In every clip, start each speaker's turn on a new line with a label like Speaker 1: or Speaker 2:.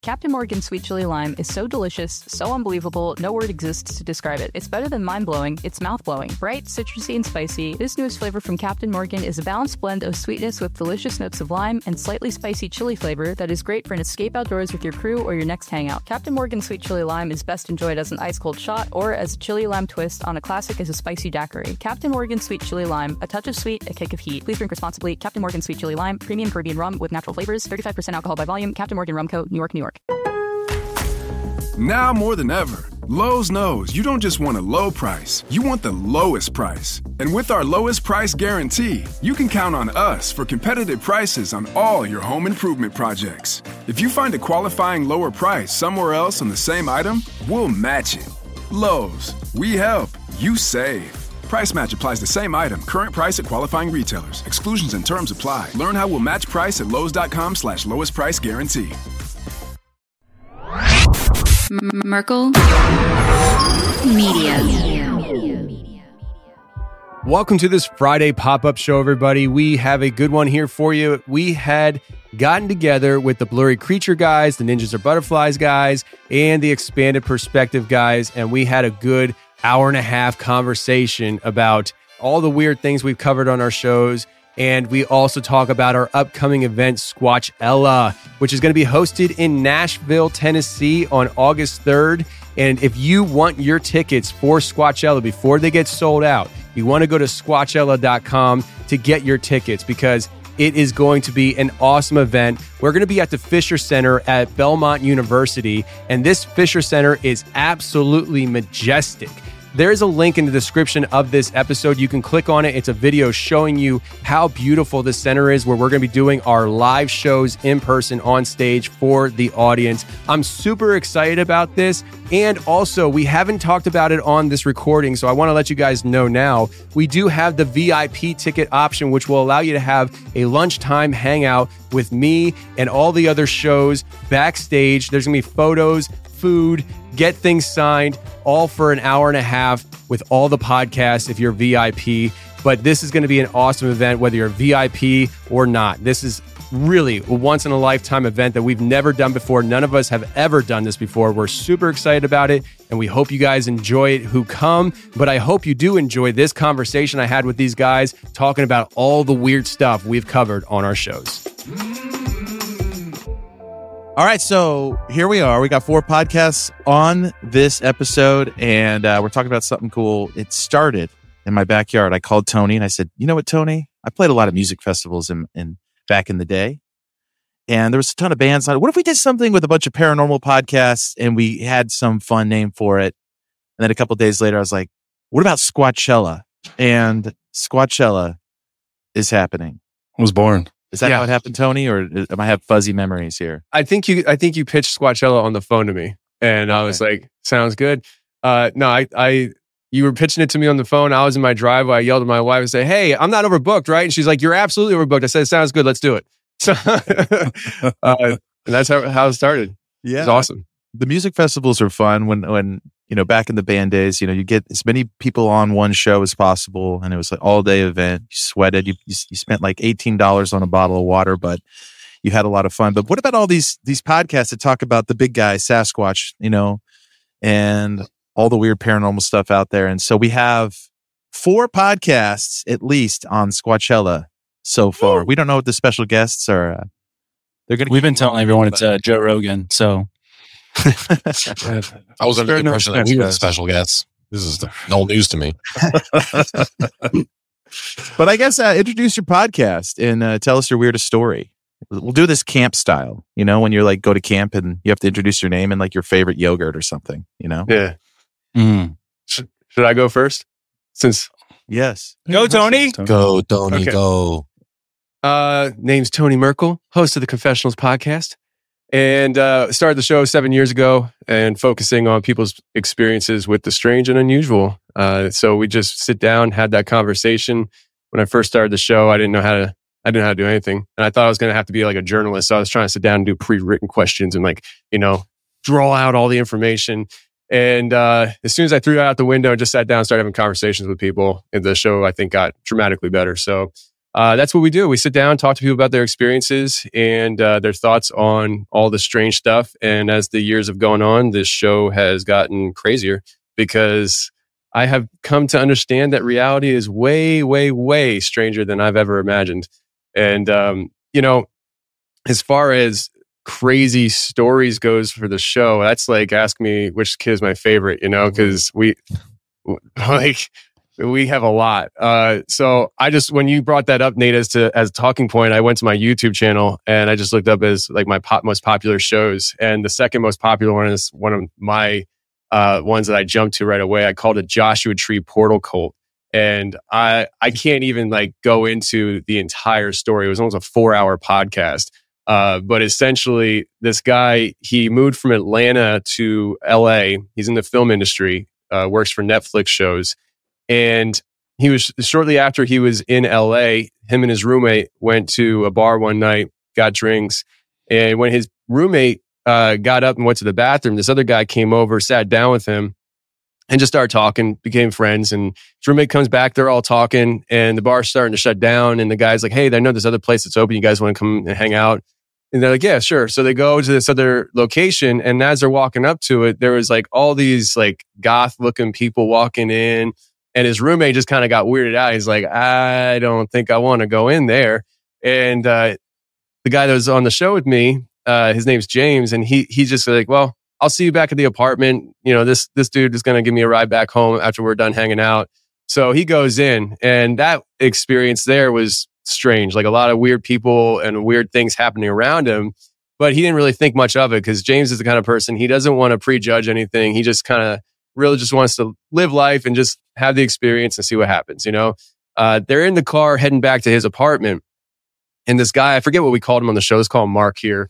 Speaker 1: Captain Morgan Sweet Chili Lime is so delicious, so unbelievable, no word exists to describe it. It's better than mind-blowing, it's mouth-blowing. Bright, citrusy, and spicy, this newest flavor from Captain Morgan is a balanced blend of sweetness with delicious notes of lime and slightly spicy chili flavor that is great for an escape outdoors with your crew or your next hangout. Captain Morgan Sweet Chili Lime is best enjoyed as an ice-cold shot or as a chili lime twist on a classic as a spicy daiquiri. Captain Morgan Sweet Chili Lime, a touch of sweet, a kick of heat. Please drink responsibly. Captain Morgan Sweet Chili Lime, premium Caribbean rum with natural flavors, 35% alcohol by volume. Captain Morgan Rum Co., New York, New York.
Speaker 2: Now more than ever, Lowe's knows you don't just want a low price, you want the lowest price. And with our lowest price guarantee, you can count on us for competitive prices on all your home improvement projects. If you find a qualifying lower price somewhere else on the same item, we'll match it. Lowe's, we help, you save. Price match applies the same item, current price at qualifying retailers. Exclusions and terms apply. Learn how we'll match price at lowes.com/lowest price guarantee.
Speaker 3: Merkel Media.
Speaker 4: Welcome to this Friday pop-up show, everybody. We have a good one here for you. We had gotten together with the Blurry Creature guys, the Ninjas Are Butterflies guys, and the Expanded Perspective guys, and we had a good hour-and-a-half conversation about all the weird things we've covered on our shows. And we also talk about our upcoming event, Squatchella, which is going to be hosted in Nashville, Tennessee on August 3rd. And if you want your tickets for Squatchella before they get sold out, you want to go to squatchella.com to get your tickets because it is going to be an awesome event. We're going to be at the Fisher Center at Belmont University, and this Fisher Center is absolutely majestic. There's a link in the description of this episode. You can click on it. It's a video showing you how beautiful the center is, where we're going to be doing our live shows in person on stage for the audience. I'm super excited about this. And also, we haven't talked about it on this recording, so I want to let you guys know now. We do have the VIP ticket option, which will allow you to have a lunchtime hangout with me and all the other shows backstage. There's going to be photos, food, get things signed, all for an hour and a half with all the podcasts if you're VIP. But this is going to be an awesome event, whether you're VIP or not. This is really a once-in-a-lifetime event that we've never done before. None of us have ever done this before. We're super excited about it, and we hope you guys enjoy it who come. But I hope you do enjoy this conversation I had with these guys talking about all the weird stuff we've covered on our shows.
Speaker 5: All right, so here we are. We got 4 podcasts on this episode, and we're talking about something cool. It started in my backyard. I called Tony, and I said, "You know what, Tony? I played a lot of music festivals in back in the day, and there was a ton of bands on it. What if we did something with a bunch of paranormal podcasts, and we had some fun name for it?" And then a couple of days later, I was like, "What about Squatchella?" And Squatchella is happening.
Speaker 6: I was born.
Speaker 5: Is that how it happened, Tony, or am I have fuzzy memories here?
Speaker 4: I think you pitched Squatchella on the phone to me, and I was like, "Sounds good." You were pitching it to me on the phone. I was in my driveway. I yelled at my wife and said, "Hey, I'm not overbooked, right?" And she's like, "You're absolutely overbooked." I said, "Sounds good. Let's do it." So, and that's how it started.
Speaker 5: Yeah,
Speaker 4: it's awesome.
Speaker 5: The music festivals are fun when back in the band days, you get as many people on one show as possible, and it was like all day event. You sweated. You spent like $18 on a bottle of water, but you had a lot of fun. But what about all these podcasts that talk about the big guy, Sasquatch, and all the weird paranormal stuff out there? And so we have 4 podcasts at least on Squatchella so far. Woo! We don't know what the special guests are.
Speaker 6: We've been telling everyone it's Joe Rogan. So
Speaker 7: I was under the impression that he was a special guest. This is no news to me.
Speaker 5: But I guess introduce your podcast and tell us your weirdest story. We'll do this camp style, when you're like go to camp and you have to introduce your name and like your favorite yogurt or something,
Speaker 4: Yeah.
Speaker 6: Mm.
Speaker 4: Should I go first?
Speaker 5: Yes.
Speaker 6: Go, Tony.
Speaker 7: Go, Tony,
Speaker 4: Okay.
Speaker 7: go.
Speaker 4: Name's Tony Merkel, host of the Confessionals podcast. And started the show 7 years ago and focusing on people's experiences with the strange and unusual. So we just sit down, had that conversation. When I first started the show, I didn't know how to do anything. And I thought I was going to have to be like a journalist. So I was trying to sit down and do pre-written questions and draw out all the information. And as soon as I threw that out the window and just sat down and started having conversations with people, and the show, I think, got dramatically better. So that's what we do. We sit down, talk to people about their experiences and their thoughts on all the strange stuff. And as the years have gone on, this show has gotten crazier because I have come to understand that reality is way, way, way stranger than I've ever imagined. And, as far as crazy stories goes for the show, that's like ask me which kid is my favorite, because we have a lot. So I just, when you brought that up, Nate, as a talking point, I went to my YouTube channel and I just looked up as like my most popular shows. And the second most popular one is one of my ones that I jumped to right away. I called it Joshua Tree Portal Cult. And I can't even like go into the entire story. It was almost a 4-hour podcast. But essentially, this guy, he moved from Atlanta to LA. He's in the film industry, works for Netflix shows. And he was shortly after he was in LA, him and his roommate went to a bar one night, got drinks. And when his roommate got up and went to the bathroom, this other guy came over, sat down with him, and just started talking, became friends. And his roommate comes back, they're all talking, and the bar's starting to shut down. And the guy's like, hey, I know this other place that's open. You guys want to come and hang out? And they're like, yeah, sure. So they go to this other location. And as they're walking up to it, there was like all these like goth looking people walking in. And his roommate just kind of got weirded out. He's like, I don't think I want to go in there. And the guy that was on the show with me, his name's James. And he's just like, well, I'll see you back at the apartment. This dude is going to give me a ride back home after we're done hanging out. So he goes in, and that experience there was strange. Like a lot of weird people and weird things happening around him. But he didn't really think much of it because James is the kind of person, he doesn't want to prejudge anything. He just kind of really just wants to live life and just have the experience and see what happens. They're in the car heading back to his apartment. And this guy, I forget what we called him on the show. Let's call him Mark here.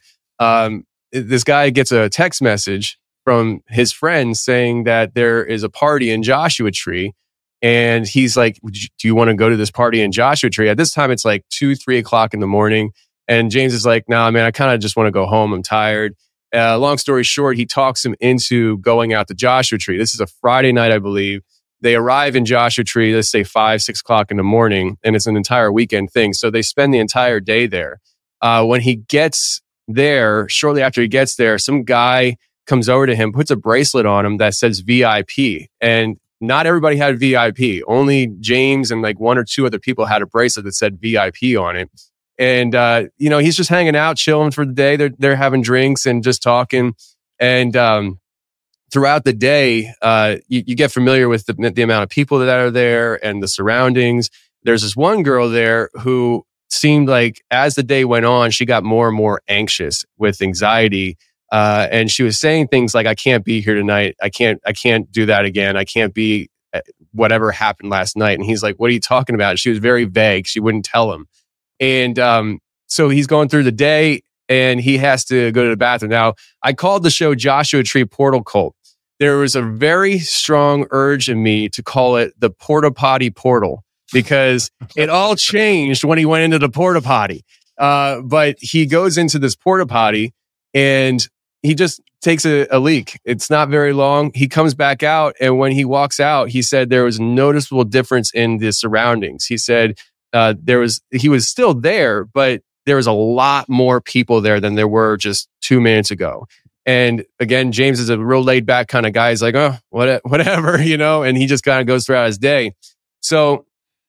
Speaker 4: This guy gets a text message from his friend saying that there is a party in Joshua Tree. And he's like, do you want to go to this party in Joshua Tree? At this time, it's like 2-3 o'clock in the morning. And James is like, nah, man, I kind of just want to go home. I'm tired. Long story short, he talks him into going out to Joshua Tree. This is a Friday night, I believe. They arrive in Joshua Tree, let's say 5-6 o'clock in the morning, and it's an entire weekend thing. So they spend the entire day there. When he gets there, shortly after he gets there, some guy comes over to him, puts a bracelet on him that says VIP. And not everybody had VIP. Only James and like 1 or 2 other people had a bracelet that said VIP on it. And, he's just hanging out, chilling for the day. They're having drinks and just talking. And throughout the day, you get familiar with the amount of people that are there and the surroundings. There's this one girl there who seemed like as the day went on, she got more and more anxious with anxiety. And she was saying things like, I can't be here tonight. I can't do that again. I can't be whatever happened last night. And he's like, what are you talking about? She was very vague. She wouldn't tell him. And so he's going through the day and he has to go to the bathroom. Now, I called the show Joshua Tree Portal Cult. There was a very strong urge in me to call it the Porta Potty Portal because it all changed when he went into the Porta Potty. But he goes into this Porta Potty and he just takes a leak. It's not very long. He comes back out. And when he walks out, he said there was a noticeable difference in the surroundings. He said he was still there, but there was a lot more people there than there were just 2 minutes ago. And again, James is a real laid back kind of guy. He's like, oh, whatever, and he just kind of goes throughout his day. So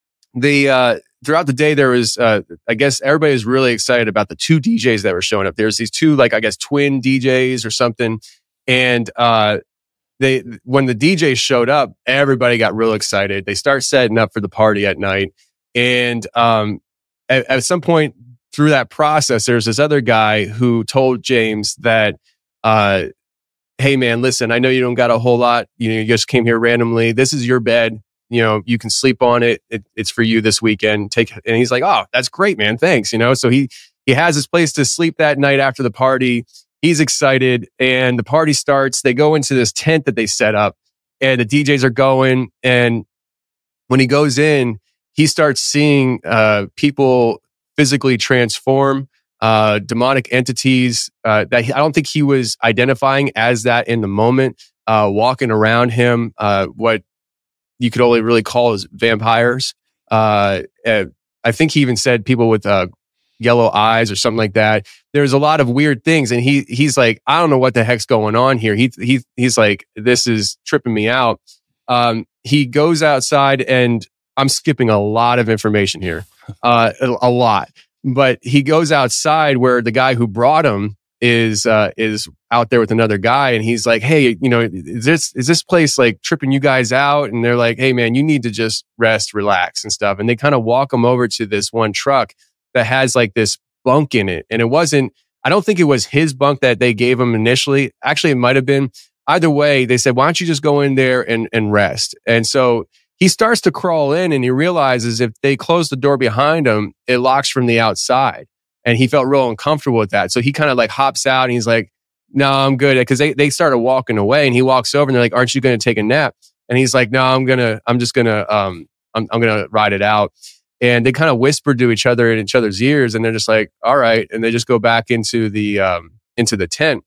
Speaker 4: throughout the day, there was, I guess everybody was really excited about the 2 DJs that were showing up. There's these 2, like, I guess, twin DJs or something. And when the DJs showed up, everybody got real excited. They start setting up for the party at night. And at some point through that process, there's this other guy who told James that, hey, man, listen, I know you don't got a whole lot. You just came here randomly. This is your bed. You can sleep on it. It's for you this weekend. And he's like, oh, that's great, man. Thanks. So he has his place to sleep that night after the party. He's excited and the party starts. They go into this tent that they set up and the DJs are going. And when he goes in, he starts seeing people physically transform, demonic entities that I don't think he was identifying as that in the moment, walking around him, what you could only really call as vampires. I think he even said people with yellow eyes or something like that. There's a lot of weird things, and he's like, I don't know what the heck's going on here. He's like, this is tripping me out. He goes outside, and I'm skipping a lot of information here, a lot. But he goes outside where the guy who brought him is out there with another guy, and he's like, hey, is this place like tripping you guys out? And they're like, hey man, you need to just rest, relax and stuff. And they kind of walk him over to this one truck that has like this bunk in it. And I don't think it was his bunk that they gave him initially. Actually, it might have been. Either way, they said, why don't you just go in there and rest? And so he starts to crawl in, and he realizes if they close the door behind him, it locks from the outside. And he felt real uncomfortable with that. So he kind of like hops out, and he's like, no, I'm good. Because they started walking away, and he walks over, and they're like, aren't you going to take a nap? And he's like, no, I'm just going to ride it out. And they kind of whisper to each other in each other's ears, and they're just like, all right. And they just go back into the tent.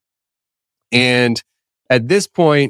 Speaker 4: And at this point,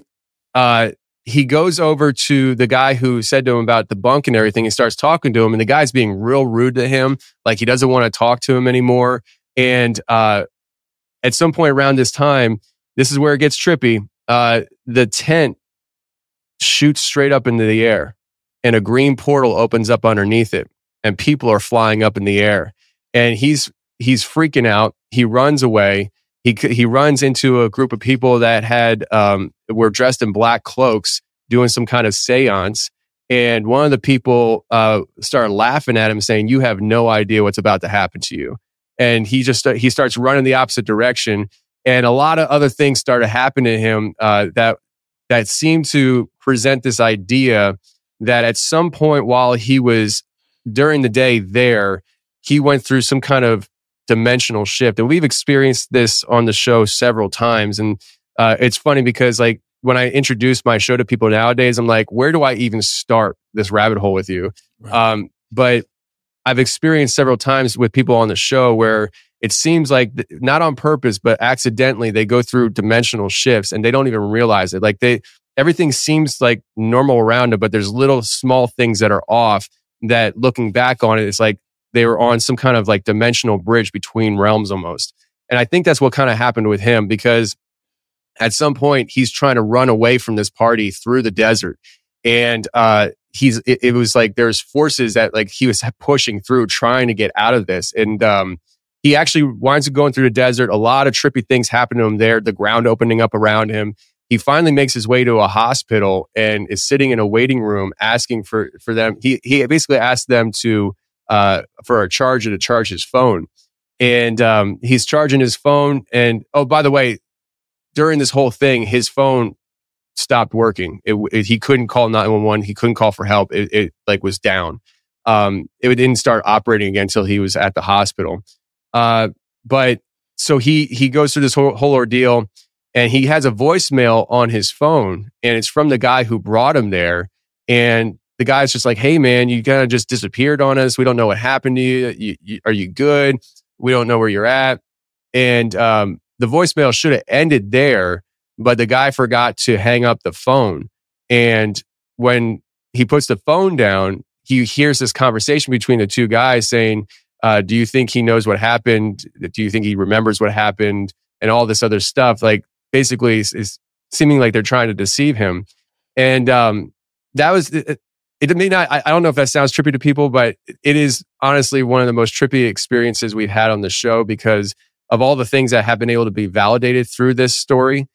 Speaker 4: he goes over to the guy who said to him about the bunk and everything. He starts talking to him, and the guy's being real rude to him. Like he doesn't want to talk to him anymore. And at some point around this time, this is where it gets trippy. The tent shoots straight up into the air, and a green portal opens up underneath it, and people are flying up in the air. And he's freaking out. He runs away. He runs into a group of people that were dressed in black cloaks doing some kind of seance. And one of the people started laughing at him, saying, you have no idea what's about to happen to you. And he starts running the opposite direction. And a lot of other things started happening to him that seemed to present this idea that at some point while he was during the day there, he went through some kind of dimensional shift. And we've experienced this on the show several times. And it's funny because like when I introduce my show to people nowadays, I'm like, where do I even start this rabbit hole with you? Right. But I've experienced several times with people on the show where it seems like not on purpose, but accidentally they go through dimensional shifts and they don't even realize it. Like everything seems like normal around them, but there's little small things that are off that looking back on it, it's like they were on some kind of like dimensional bridge between realms almost. And I think that's what kind of happened with him, because at some point he's trying to run away from this party through the desert. And it was like there's forces that like he was pushing through trying to get out of this. And he actually winds up going through the desert. A lot of trippy things happen to him there, the ground opening up around him. He finally makes his way to a hospital and is sitting in a waiting room asking for them. He basically asked them for a charger to charge his phone. And he's charging his phone. And oh, by the way, during this whole thing, his phone stopped working. He couldn't call 911. He couldn't call for help. It like was down. It didn't start operating again until he was at the hospital. But so he goes through this whole ordeal, and he has a voicemail on his phone, and it's from the guy who brought him there. And the guy's just like, hey man, you kind of just disappeared on us. We don't know what happened to you. Are you good? We don't know where you're at. And the voicemail should have ended there, but the guy forgot to hang up the phone. And when he puts the phone down, he hears this conversation between the two guys saying, do you think he knows what happened? Do you think he remembers what happened? And all this other stuff, like basically is seeming like they're trying to deceive him. And that was, it may not, I don't know if that sounds trippy to people, but it is honestly one of the most trippy experiences we've had on the show because of all the things that have been able to be validated through this story.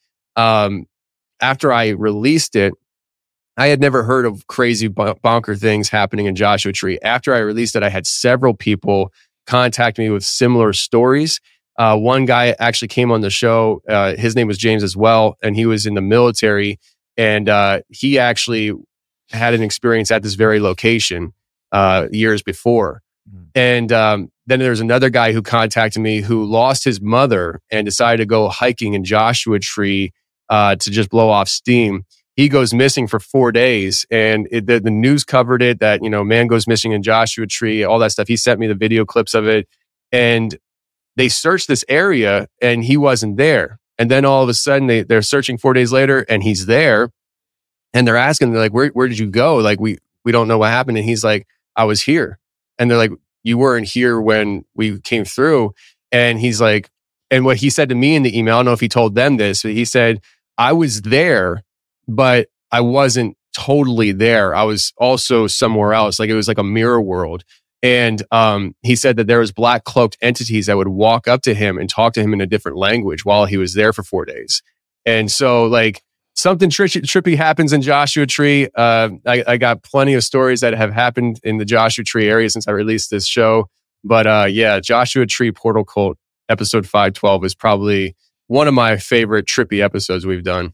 Speaker 4: After I released it, I had never heard of crazy bonker things happening in Joshua Tree. After I released it, I had several people contact me with similar stories. One guy actually came on the show. His name was James as well, and he was in the military. And he actually had an experience at this very location years before. And then there's another guy who contacted me who lost his mother and decided to go hiking in Joshua Tree to just blow off steam. He goes missing for 4 days, and the news covered it that, man goes missing in Joshua Tree, all that stuff. He sent me the video clips of it, and they searched this area and he wasn't there. And then all of a sudden they're searching 4 days later and he's there, and they're asking, they're like, where did you go? Like, we don't know what happened. And he's like, I was here. And they're like, you weren't here when we came through. And he's like, and what he said to me in the email, I don't know if he told them this, but he said, I was there, but I wasn't totally there. I was also somewhere else. Like it was like a mirror world. And he said that there was black cloaked entities that would walk up to him and talk to him in a different language while he was there for 4 days. And so like something trippy happens in Joshua Tree. I got plenty of stories that have happened in the Joshua Tree area since I released this show. But yeah, Joshua Tree Portal Cult episode 512 is probably one of my favorite trippy episodes we've done.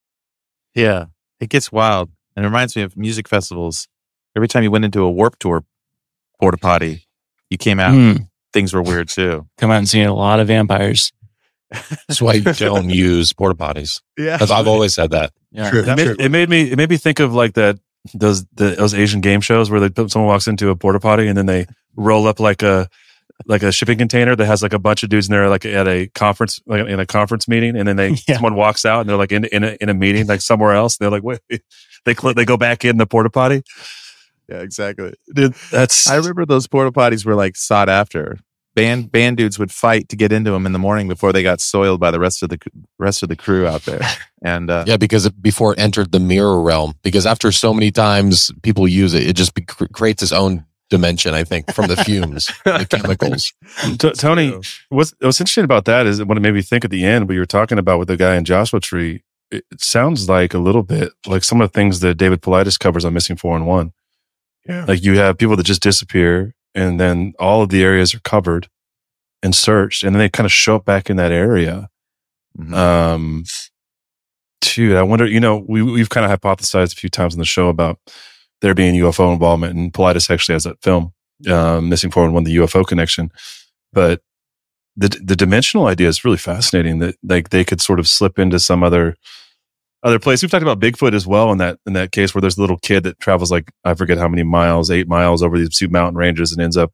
Speaker 5: Yeah, it gets wild. And it reminds me of music festivals. Every time you went into a Warped Tour porta potty, you came out, things were weird too.
Speaker 6: Come out and see a lot of vampires.
Speaker 7: That's why you don't use porta potties.
Speaker 5: Yeah,
Speaker 7: I've always said that.
Speaker 6: Yeah.
Speaker 8: It made me think of like those Asian game shows where someone walks into a porta potty and then they roll up like a shipping container that has like a bunch of dudes in there, like at a conference, like in a conference meeting, and then someone walks out and they're like in a meeting like somewhere else. And they're like, wait, they go back in the porta potty.
Speaker 5: yeah, exactly.
Speaker 8: Dude,
Speaker 5: I remember those porta potties were like sought after. Band dudes would fight to get into them in the morning before they got soiled by the rest of the crew out there. And
Speaker 7: yeah, because before it entered the mirror realm, because after so many times people use it, it just creates its own dimension, I think, from the fumes, the chemicals.
Speaker 8: Tony, what's interesting about that is what it made me think at the end, what you were talking about with the guy in Joshua Tree. It sounds like a little bit like some of the things that David Paulides covers on Missing 411.
Speaker 4: Yeah.
Speaker 8: Like you have people that just disappear and then all of the areas are covered and searched and then they kind of show up back in that area.
Speaker 5: mm-hmm.
Speaker 8: Dude, I wonder, we've kind of hypothesized a few times on the show about there being UFO involvement, and Paulides actually has that film, Missing 411, the UFO connection. But the dimensional idea is really fascinating that like they could sort of slip into some other place. We've talked about Bigfoot as well in that case where there's a little kid that travels like, I forget how many miles, 8 miles over these two mountain ranges and ends up,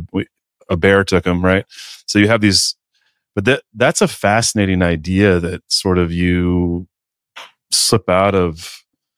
Speaker 8: a bear took him, right? So you have these, but that's a fascinating idea that sort of you slip out of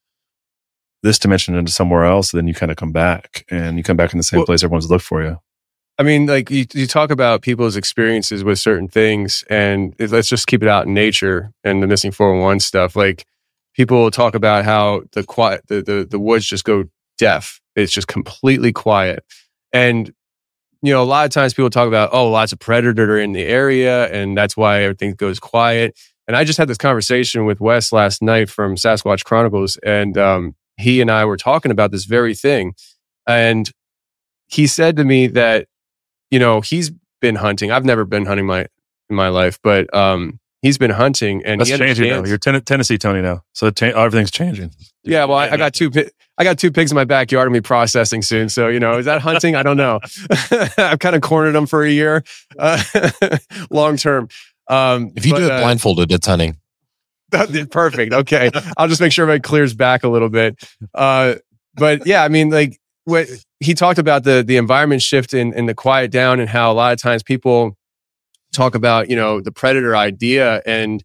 Speaker 8: this dimension into somewhere else, then you kind of come back and you come back in the same place everyone's looked for you.
Speaker 4: I mean, like you talk about people's experiences with certain things, and let's just keep it out in nature and the Missing 411 stuff. Like people talk about how the woods just go deaf. It's just completely quiet. And, a lot of times people talk about, lots of predator in the area and that's why everything goes quiet. And I just had this conversation with Wes last night from Sasquatch Chronicles, and he and I were talking about this very thing. And he said to me that, he's been hunting. I've never been hunting in my life, but he's been hunting, and
Speaker 8: that's changing now. You're Tennessee Tony now, so everything's changing.
Speaker 4: Yeah, well, I got two pigs in my backyard. I'm gonna be processing soon. So is that hunting? I don't know. I've kind of cornered them for a year, long term.
Speaker 7: If you do it blindfolded, it's hunting.
Speaker 4: Perfect. Okay, I'll just make sure everybody clears back a little bit. But yeah, I mean, like what he talked about the environment shift and the quiet down, and how a lot of times people talk about the predator idea, and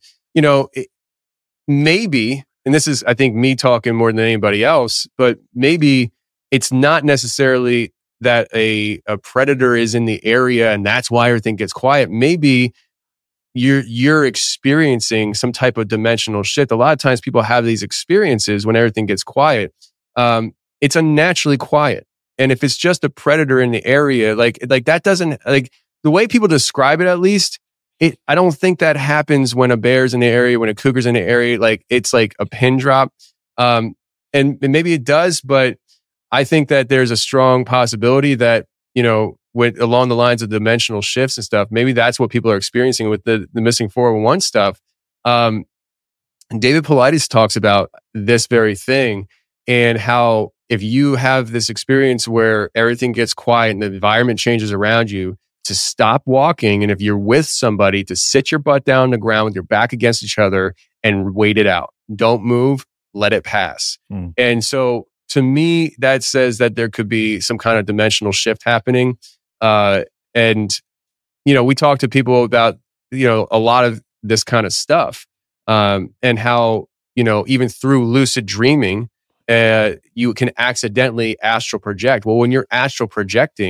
Speaker 4: maybe, and this is I think me talking more than anybody else, but maybe it's not necessarily that a predator is in the area and that's why everything gets quiet. Maybe you're experiencing some type of dimensional shift. A lot of times people have these experiences when everything gets quiet. It's unnaturally quiet. And if it's just a predator in the area, like that doesn't, like the way people describe it, at least, I don't think that happens when a bear's in the area, when a cougar's in the area. Like it's like a pin drop. And maybe it does, but I think that there's a strong possibility that, along the lines of dimensional shifts and stuff, maybe that's what people are experiencing with the Missing 411 stuff. And David Paulides talks about this very thing, and how if you have this experience where everything gets quiet and the environment changes around you, to stop walking, and if you're with somebody, to sit your butt down on the ground with your back against each other and wait it out. Don't move, let it pass. And so to me, that says that there could be some kind of dimensional shift happening. And we talk to people about, a lot of this kind of stuff, and how, even through lucid dreaming, you can accidentally astral project. Well, when you're astral projecting,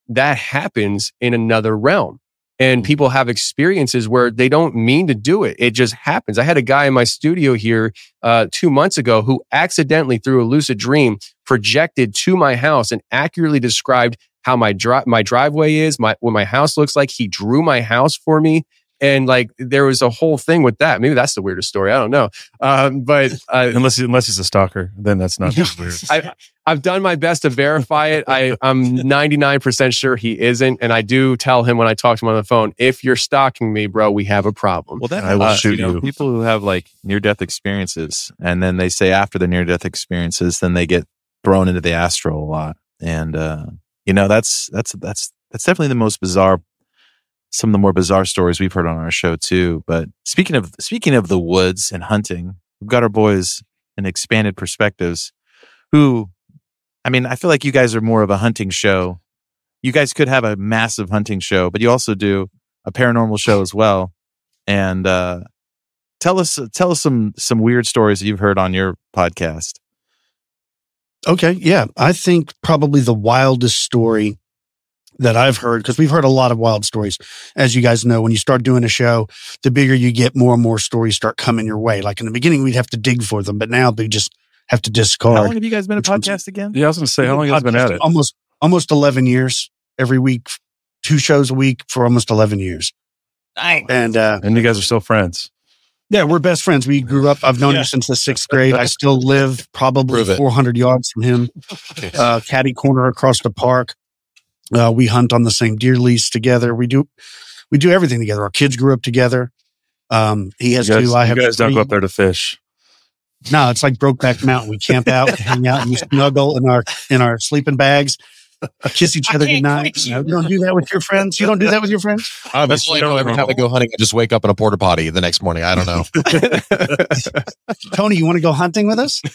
Speaker 4: that happens in another realm. And people have experiences where they don't mean to do it. It just happens. I had a guy in my studio here 2 months ago who accidentally, through a lucid dream, projected to my house and accurately described how my driveway is, what my house looks like. He drew my house for me. And like, there was a whole thing with that. Maybe that's the weirdest story. I don't know. But
Speaker 8: unless he's a stalker, then that's not weird.
Speaker 4: I've done my best to verify it. I'm 99% sure he isn't. And I do tell him when I talk to him on the phone, if you're stalking me, bro, we have a problem.
Speaker 5: Well, that
Speaker 8: I will shoot you.
Speaker 5: People who have like near-death experiences, and then they say after the near-death experiences, then they get thrown into the astral a lot. And, that's definitely the most bizarre, some of the more bizarre stories we've heard on our show too. But speaking of the woods and hunting, we've got our boys in Expanded Perspectives who, I mean, I feel like you guys are more of a hunting show. You guys could have a massive hunting show, but you also do a paranormal show as well. And tell us some weird stories that you've heard on your podcast.
Speaker 9: Okay, yeah. I think probably the wildest story that I've heard, because we've heard a lot of wild stories. As you guys know, when you start doing a show, the bigger you get, more and more stories start coming your way. Like in the beginning, we'd have to dig for them, but now they just have to discard.
Speaker 5: How long have you guys been a podcast again?
Speaker 8: Yeah, I was going to say, how long have you been at it?
Speaker 9: Almost 11 years. Every week, 2 shows a week for almost 11 years.
Speaker 5: Nice.
Speaker 9: And
Speaker 8: you guys are still friends.
Speaker 9: Yeah, we're best friends. We grew up. I've known him since the 6th grade. I still live probably 400 yards from him. Caddy corner across the park. We hunt on the same deer lease together. We do everything together. Our kids grew up together. He has 2. I have 3.
Speaker 8: You guys don't go up there to fish.
Speaker 9: No, it's like Brokeback Mountain. We camp out, hang out, and we snuggle in our sleeping bags, kiss each other goodnight. You don't do that with your friends? You don't do that with your friends?
Speaker 7: That's why I know every time I go hunting, I just wake up in a porta potty the next morning. I don't know.
Speaker 9: Tony, you want to go hunting with us?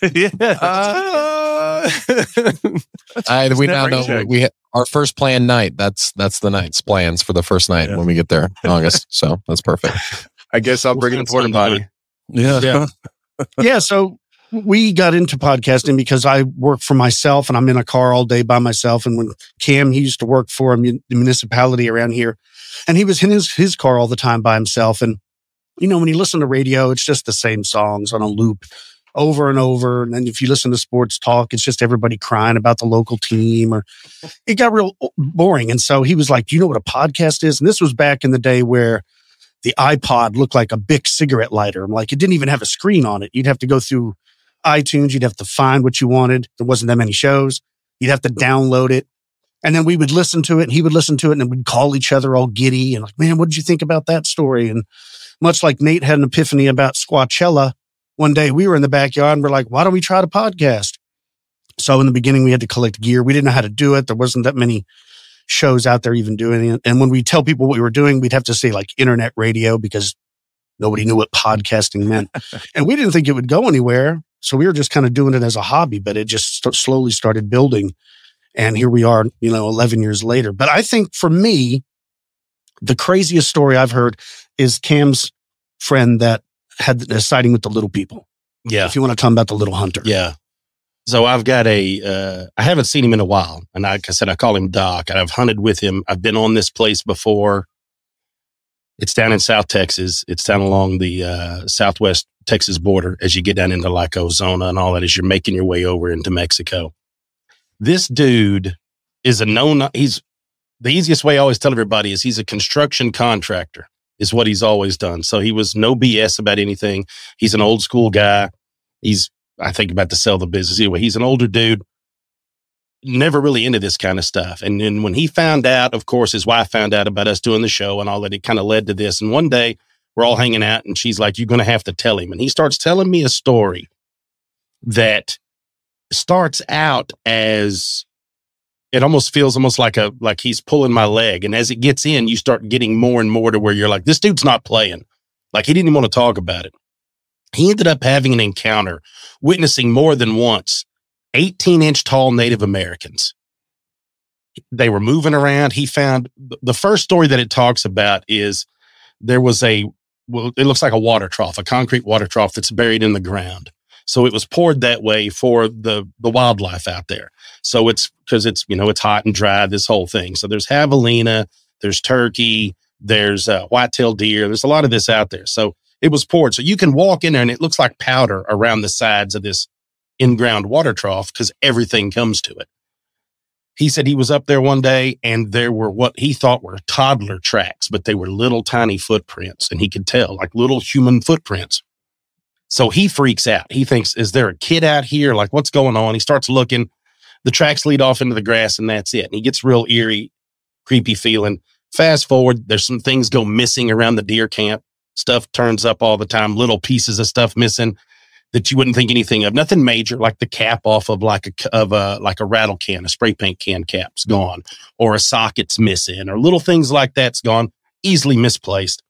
Speaker 7: We now know our first planned night. That's the night's plans for the first night when we get there in August. So that's perfect.
Speaker 4: I guess I'll bring in a porta potty.
Speaker 8: Yeah.
Speaker 9: Yeah. So we got into podcasting because I work for myself and I'm in a car all day by myself. And when Cam, he used to work for a municipality around here, and he was in his car all the time by himself. And, when you listen to radio, it's just the same songs on a loop over and over. And then if you listen to sports talk, it's just everybody crying about the local team, or it got real boring. And so he was like, do you know what a podcast is? And this was back in the day where the iPod looked like a Bic cigarette lighter. I'm like, it didn't even have a screen on it. You'd have to go through iTunes. You'd have to find what you wanted. There wasn't that many shows. You'd have to download it. And then we would listen to it, and he would listen to it, and then we'd call each other all giddy and like, man, what did you think about that story? And much like Nate had an epiphany about Squatchella, one day we were in the backyard and we're like, why don't we try to podcast? So in the beginning, we had to collect gear. We didn't know how to do it. There wasn't that many shows out there even doing it. And when we tell people what we were doing, we'd have to say like internet radio because nobody knew what podcasting meant. And we didn't think it would go anywhere. So we were just kind of doing it as a hobby, but it just slowly started building. And here we are, 11 years later. But I think for me, the craziest story I've heard is Cam's friend that had the sighting with the little people.
Speaker 10: Yeah.
Speaker 9: If you want to talk about the little hunter.
Speaker 10: Yeah. So I've got I haven't seen him in a while. And like I said, I call him Doc, and I've hunted with him. I've been on this place before. It's down in South Texas. It's down along the Southwest Texas border as you get down into like Ozona and all that, as you're making your way over into Mexico. This dude is he's the easiest way I always tell everybody is he's a construction contractor is what he's always done. So he was no BS about anything. He's an old school guy. I think about to sell the business. Anyway, he's an older dude, never really into this kind of stuff. And then when he found out, of course, his wife found out about us doing the show and all that, it kind of led to this. And one day we're all hanging out and she's like, you're going to have to tell him. And he starts telling me a story that starts out as, it almost feels almost like he's pulling my leg. And as it gets in, you start getting more and more to where you're like, this dude's not playing. Like he didn't even want to talk about it. He ended up having an encounter, witnessing more than once 18-inch tall Native Americans. They were moving around. He found the first story that it talks about is there was it looks like a water trough, a concrete water trough that's buried in the ground. So it was poured that way for the wildlife out there. So it's because it's, it's hot and dry, this whole thing. So there's javelina, there's turkey, there's white-tailed deer. There's a lot of this out there. So it was poured. So you can walk in there and it looks like powder around the sides of this in-ground water trough because everything comes to it. He said he was up there one day and there were what he thought were toddler tracks, but they were little tiny footprints, and he could tell, like little human footprints. So he freaks out. He thinks, is there a kid out here? Like, what's going on? He starts looking. The tracks lead off into the grass, and that's it. And he gets real eerie, creepy feeling. Fast forward, there's some things go missing around the deer camp. Stuff turns up all the time, little pieces of stuff missing that you wouldn't think anything of. Nothing major, like the cap off of like a rattle can, a spray paint can cap's gone, or a socket's missing, or little things like that's gone, easily misplaced.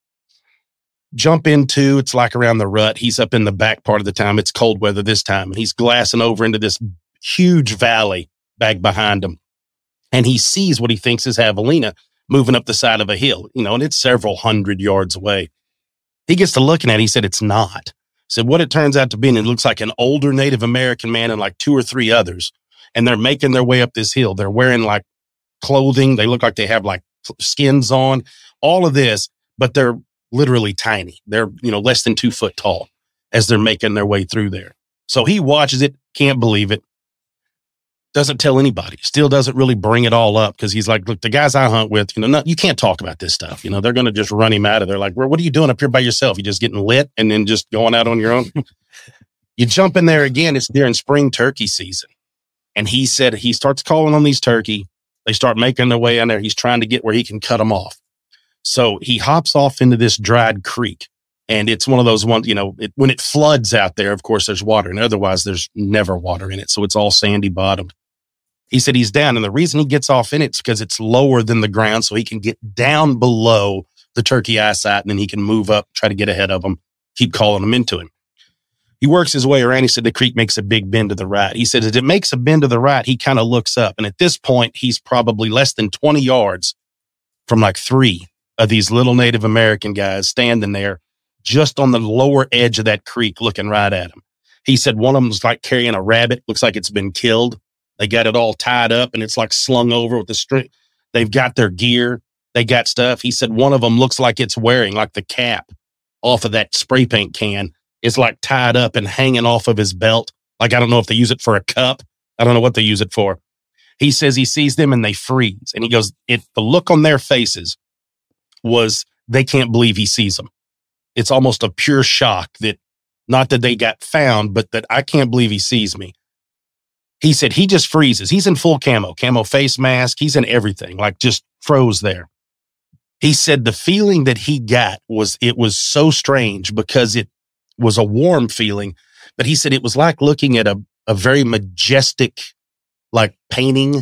Speaker 10: Jump into, it's like around the rut. He's up in the back part of the town. It's cold weather this time, and he's glassing over into this huge valley back behind him. And he sees what he thinks is javelina moving up the side of a hill, and it's several hundred yards away. He gets to looking at it. He said, it's not. Said what it turns out to be, and it looks like an older Native American man and like 2 or 3 others. And they're making their way up this hill. They're wearing like clothing. They look like they have like skins on, all of this, but they're literally tiny. They're, less than 2 foot tall as they're making their way through there. So he watches it, can't believe it, doesn't tell anybody, still doesn't really bring it all up because he's like, look, the guys I hunt with, you can't talk about this stuff. They're going to just run him out of there. Like, well, what are you doing up here by yourself? You just getting lit and then just going out on your own? You jump in there again. It's during spring turkey season. And he said he starts calling on these turkey. They start making their way in there. He's trying to get where he can cut them off. So he hops off into this dried creek. And it's one of those ones, when it floods out there, of course, there's water. And otherwise, there's never water in it. So it's all sandy bottom. He said he's down. And the reason he gets off in it is because it's lower than the ground. So he can get down below the turkey eyesight. And then he can move up, try to get ahead of them, keep calling them into him. He works his way around. He said the creek makes a big bend to the right. He said as it makes a bend to the right, he kind of looks up. And at this point, he's probably less than 20 yards from like 3 of these little Native American guys standing there just on the lower edge of that creek looking right at him. He said one of them was like carrying a rabbit. Looks like it's been killed. They got it all tied up and it's like slung over with the string. They've got their gear. They got stuff. He said one of them looks like it's wearing like the cap off of that spray paint can. It's like tied up and hanging off of his belt. Like, I don't know if they use it for a cup. I don't know what they use it for. He says he sees them and they freeze. And he goes, the look on their faces was they can't believe he sees them. It's almost a pure shock that not that they got found, but that I can't believe he sees me. He said he just freezes. He's in full camo face mask. He's in everything, like just froze there. He said the feeling that he got was so strange because it was a warm feeling, but he said it was like looking at a very majestic, like painting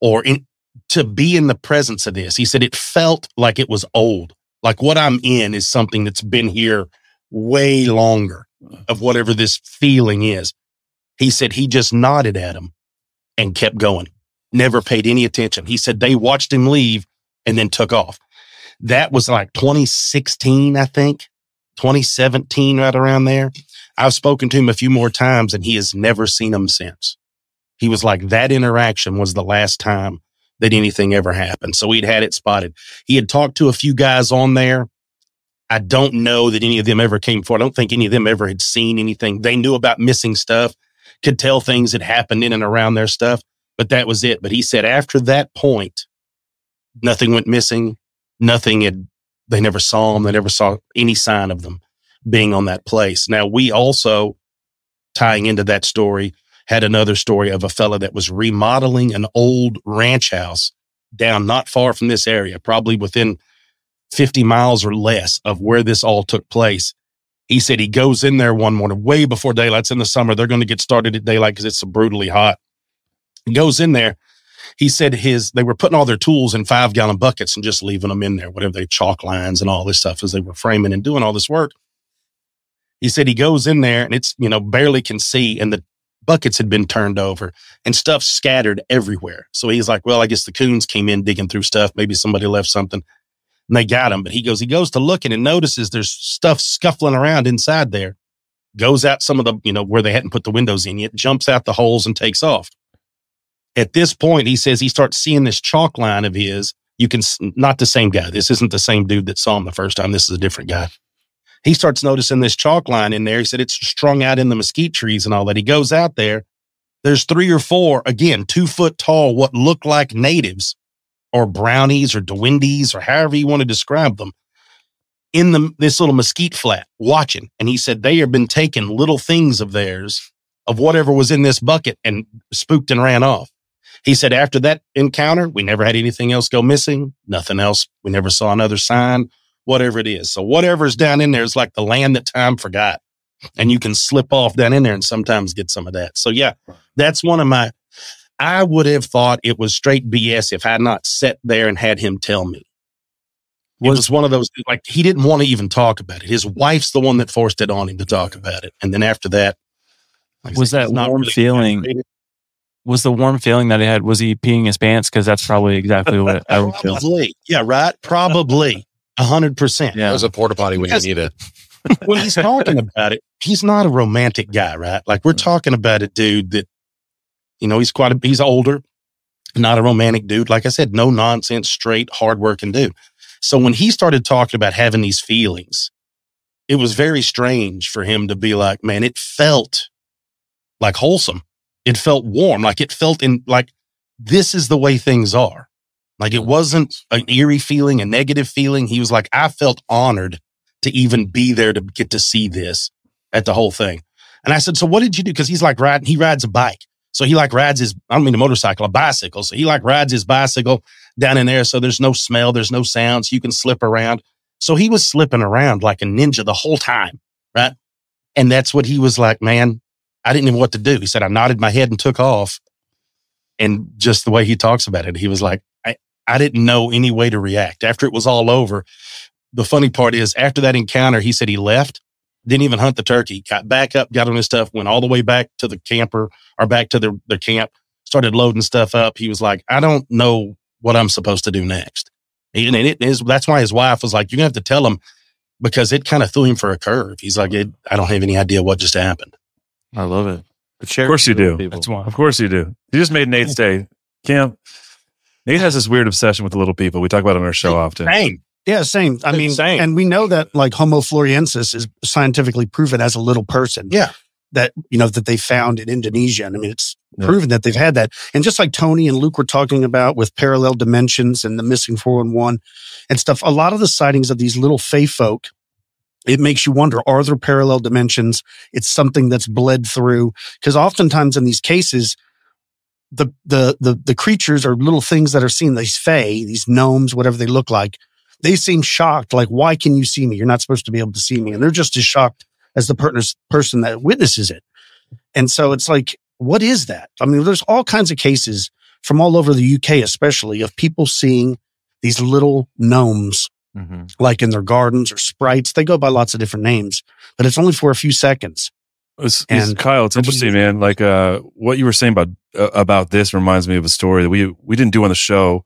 Speaker 10: to be in the presence of this. He said it felt like it was old. Like what I'm in is something that's been here way longer of whatever this feeling is. He said he just nodded at him and kept going, never paid any attention. He said they watched him leave and then took off. That was like 2016, I think, 2017, right around there. I've spoken to him a few more times and he has never seen them since. He was like, that interaction was the last time that anything ever happened. So he'd had it spotted. He had talked to a few guys on there. I don't know that any of them ever came forward. I don't think any of them ever had seen anything. They knew about missing stuff, could tell things had happened in and around their stuff, but that was it. But he said after that point, nothing went missing. They never saw them. They never saw any sign of them being on that place. Now, we also, tying into that story, had another story of a fella that was remodeling an old ranch house down not far from this area, probably within 50 miles or less of where this all took place. He said he goes in there one morning, way before daylight. It's in the summer. They're going to get started at daylight because it's so brutally hot. He goes in there. He said they were putting all their tools in 5-gallon buckets and just leaving them in there, whatever they chalk lines and all this stuff as they were framing and doing all this work. He said he goes in there and it's, barely can see, and the buckets had been turned over and stuff scattered everywhere. So he's like, well, I guess the coons came in digging through stuff. Maybe somebody left something and they got him. But he goes to look and notices there's stuff scuffling around inside there goes out some of the, where they hadn't put the windows in yet, jumps out the holes and takes off. At this point, he says he starts seeing this chalk line of his. Not the same guy. This isn't the same dude that saw him the first time. This is a different guy. He starts noticing this chalk line in there. He said it's strung out in the mesquite trees and all that. He goes out there. There's 3 or 4, again, 2 foot tall, what look like natives or brownies or Dewindies or however you want to describe them in this little mesquite flat watching. And he said they have been taking little things of theirs, of whatever was in this bucket, and spooked and ran off. He said after that encounter, we never had anything else go missing, nothing else. We never saw another sign, whatever it is. So whatever's down in there is like the land that time forgot. And you can slip off down in there and sometimes get some of that. So yeah, that's one of I would have thought it was straight BS if I had not sat there and had him tell me. It was one of those, like, he didn't want to even talk about it. His wife's the one that forced it on him to talk about it. And then after that,
Speaker 6: was that warm feeling? Was the warm feeling that he had, was he peeing his pants? Because that's probably exactly what I would feel.
Speaker 10: Probably. Yeah, right. Probably 100%.
Speaker 7: Yeah. There's a porta potty when you need it.
Speaker 10: When he's talking about it, he's not a romantic guy, right? Like, we're talking about a dude that, he's older, not a romantic dude. Like I said, no nonsense, straight, hardworking dude. So when he started talking about having these feelings, it was very strange for him to be like, man, it felt like wholesome. It felt warm. Like, it felt like this is the way things are. Like, it wasn't an eerie feeling, a negative feeling. He was like, I felt honored to even be there to get to see this at the whole thing. And I said, so what did you do? Because he's like he rides a bike. So he like rides a motorcycle, a bicycle. So he like rides his bicycle down in there. So there's no smell, there's no sounds. You can slip around. So he was slipping around like a ninja the whole time, right? And that's what he was like, man, I didn't know what to do. He said, I nodded my head and took off. And just the way he talks about it, he was like, I didn't know any way to react. After it was all over, the funny part is, after that encounter, he said he left, didn't even hunt the turkey, got back up, got on his stuff, went all the way back to the camper or back to the camp, started loading stuff up. He was like, I don't know what I'm supposed to do next. And that's why his wife was like, you're going to have to tell him, because it kind of threw him for a curve. He's like, I don't have any idea what just happened.
Speaker 6: I love it.
Speaker 8: Of course you do. That's why. Of course you do. You just made Nate's day. Cam, Nate has this weird obsession with the little people. We talk about it on our show often.
Speaker 10: Same.
Speaker 9: Yeah, same. I mean,
Speaker 10: same.
Speaker 9: And we know that like Homo floresiensis is scientifically proven as a little person.
Speaker 10: Yeah.
Speaker 9: That, that they found in Indonesia. And I mean, it's proven that they've had that. And just like Tony and Luke were talking about with parallel dimensions and the missing 411 and stuff, a lot of the sightings of these little fae folk, it makes you wonder, are there parallel dimensions? It's something that's bled through. Because oftentimes in these cases, the creatures or little things that are seen, these fae, these gnomes, whatever they look like, they seem shocked. Like, why can you see me? You're not supposed to be able to see me. And they're just as shocked as the person that witnesses it. And so it's like, what is that? I mean, there's all kinds of cases from all over the UK, especially, of people seeing these little gnomes, like in their gardens or sprites. They go by lots of different names, but it's only for a few seconds.
Speaker 8: Kyle, it's interesting, man. Like what you were saying about this reminds me of a story that we didn't do on the show,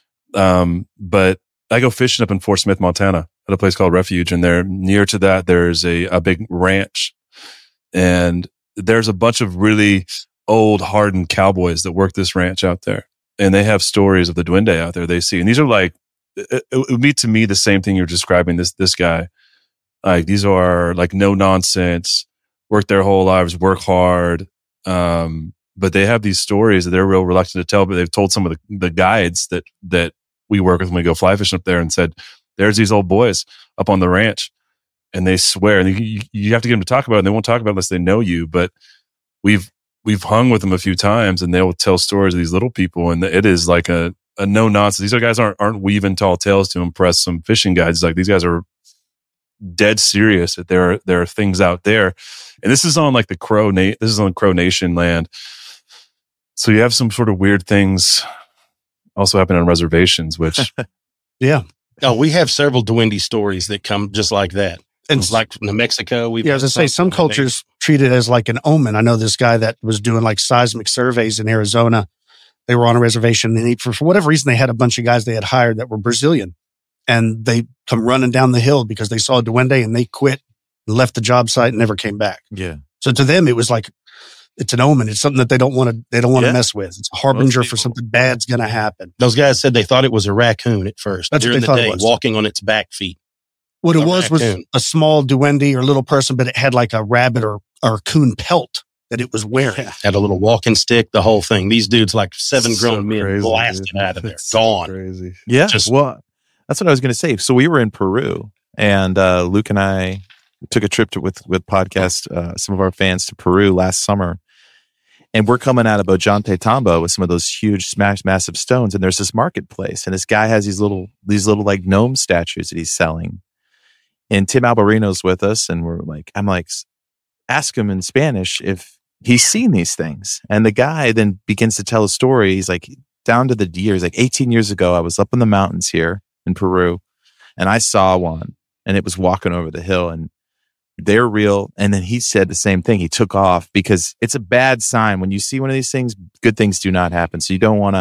Speaker 8: but I go fishing up in Fort Smith, Montana, at a place called Refuge, and there near to that there's a big ranch, and there's a bunch of really old, hardened cowboys that work this ranch out there, and they have stories of the duende out there they see, and these are like, it would be to me the same thing you're describing. This guy, like, these are like no nonsense, work their whole lives, work hard, but they have these stories that they're real reluctant to tell. But they've told some of the guides that we work with when we go fly fishing up there, and said, there's these old boys up on the ranch, and they swear, and you have to get them to talk about it, and they won't talk about it unless they know you. But we've hung with them a few times, and they'll tell stories of these little people, and it is like a no nonsense. These guys aren't weaving tall tales to impress some fishing guides. Like, these guys are dead serious that there are things out there, and this is on like this is on Crow Nation land. So you have some sort of weird things also happen on reservations, which
Speaker 9: yeah.
Speaker 10: Oh, we have several duende stories that come just like that. And like New Mexico,
Speaker 9: as I say, some cultures treat it as like an omen. I know this guy that was doing like seismic surveys in Arizona. They were on a reservation, and for whatever reason, they had a bunch of guys they had hired that were Brazilian, and they come running down the hill because they saw a duende, and they quit left the job site and never came back.
Speaker 5: Yeah.
Speaker 9: So to them, it was like, it's an omen. It's something that they don't want to mess with. It's a harbinger for something bad's going to happen.
Speaker 10: Those guys said they thought it was a raccoon at first.
Speaker 9: That's
Speaker 10: during
Speaker 9: what they
Speaker 10: the
Speaker 9: thought
Speaker 10: day,
Speaker 9: it was.
Speaker 10: walking on its back feet.
Speaker 9: What it was
Speaker 10: raccoon.
Speaker 9: a small duende or little person, but it had like a rabbit or coon pelt that it was wearing.
Speaker 10: Had a little walking stick, the whole thing. These dudes, like 7 grown men,
Speaker 8: crazy,
Speaker 10: blasted
Speaker 8: dude.
Speaker 10: out of there.
Speaker 8: It's
Speaker 10: Gone.
Speaker 8: Crazy.
Speaker 5: Yeah.
Speaker 10: Just-
Speaker 5: Well, that's what I was going to say. So we were in Peru, and Luke and I took a trip with podcast, some of our fans to Peru last summer. And we're coming out of Bojante Tambo with some of those huge, massive stones. And there's this marketplace, and this guy has these little like gnome statues that he's selling. And Tim Alberino's with us, and I'm like, ask him in Spanish if he's seen these things. And the guy then begins to tell a story. He's like, down to the years, like 18 years ago, I was up in the mountains here in Peru, and I saw one, and it was walking over the hill, and they're real. And then he said the same thing. He took off because it's a bad sign when you see one of these things. Good things do not happen. So you don't want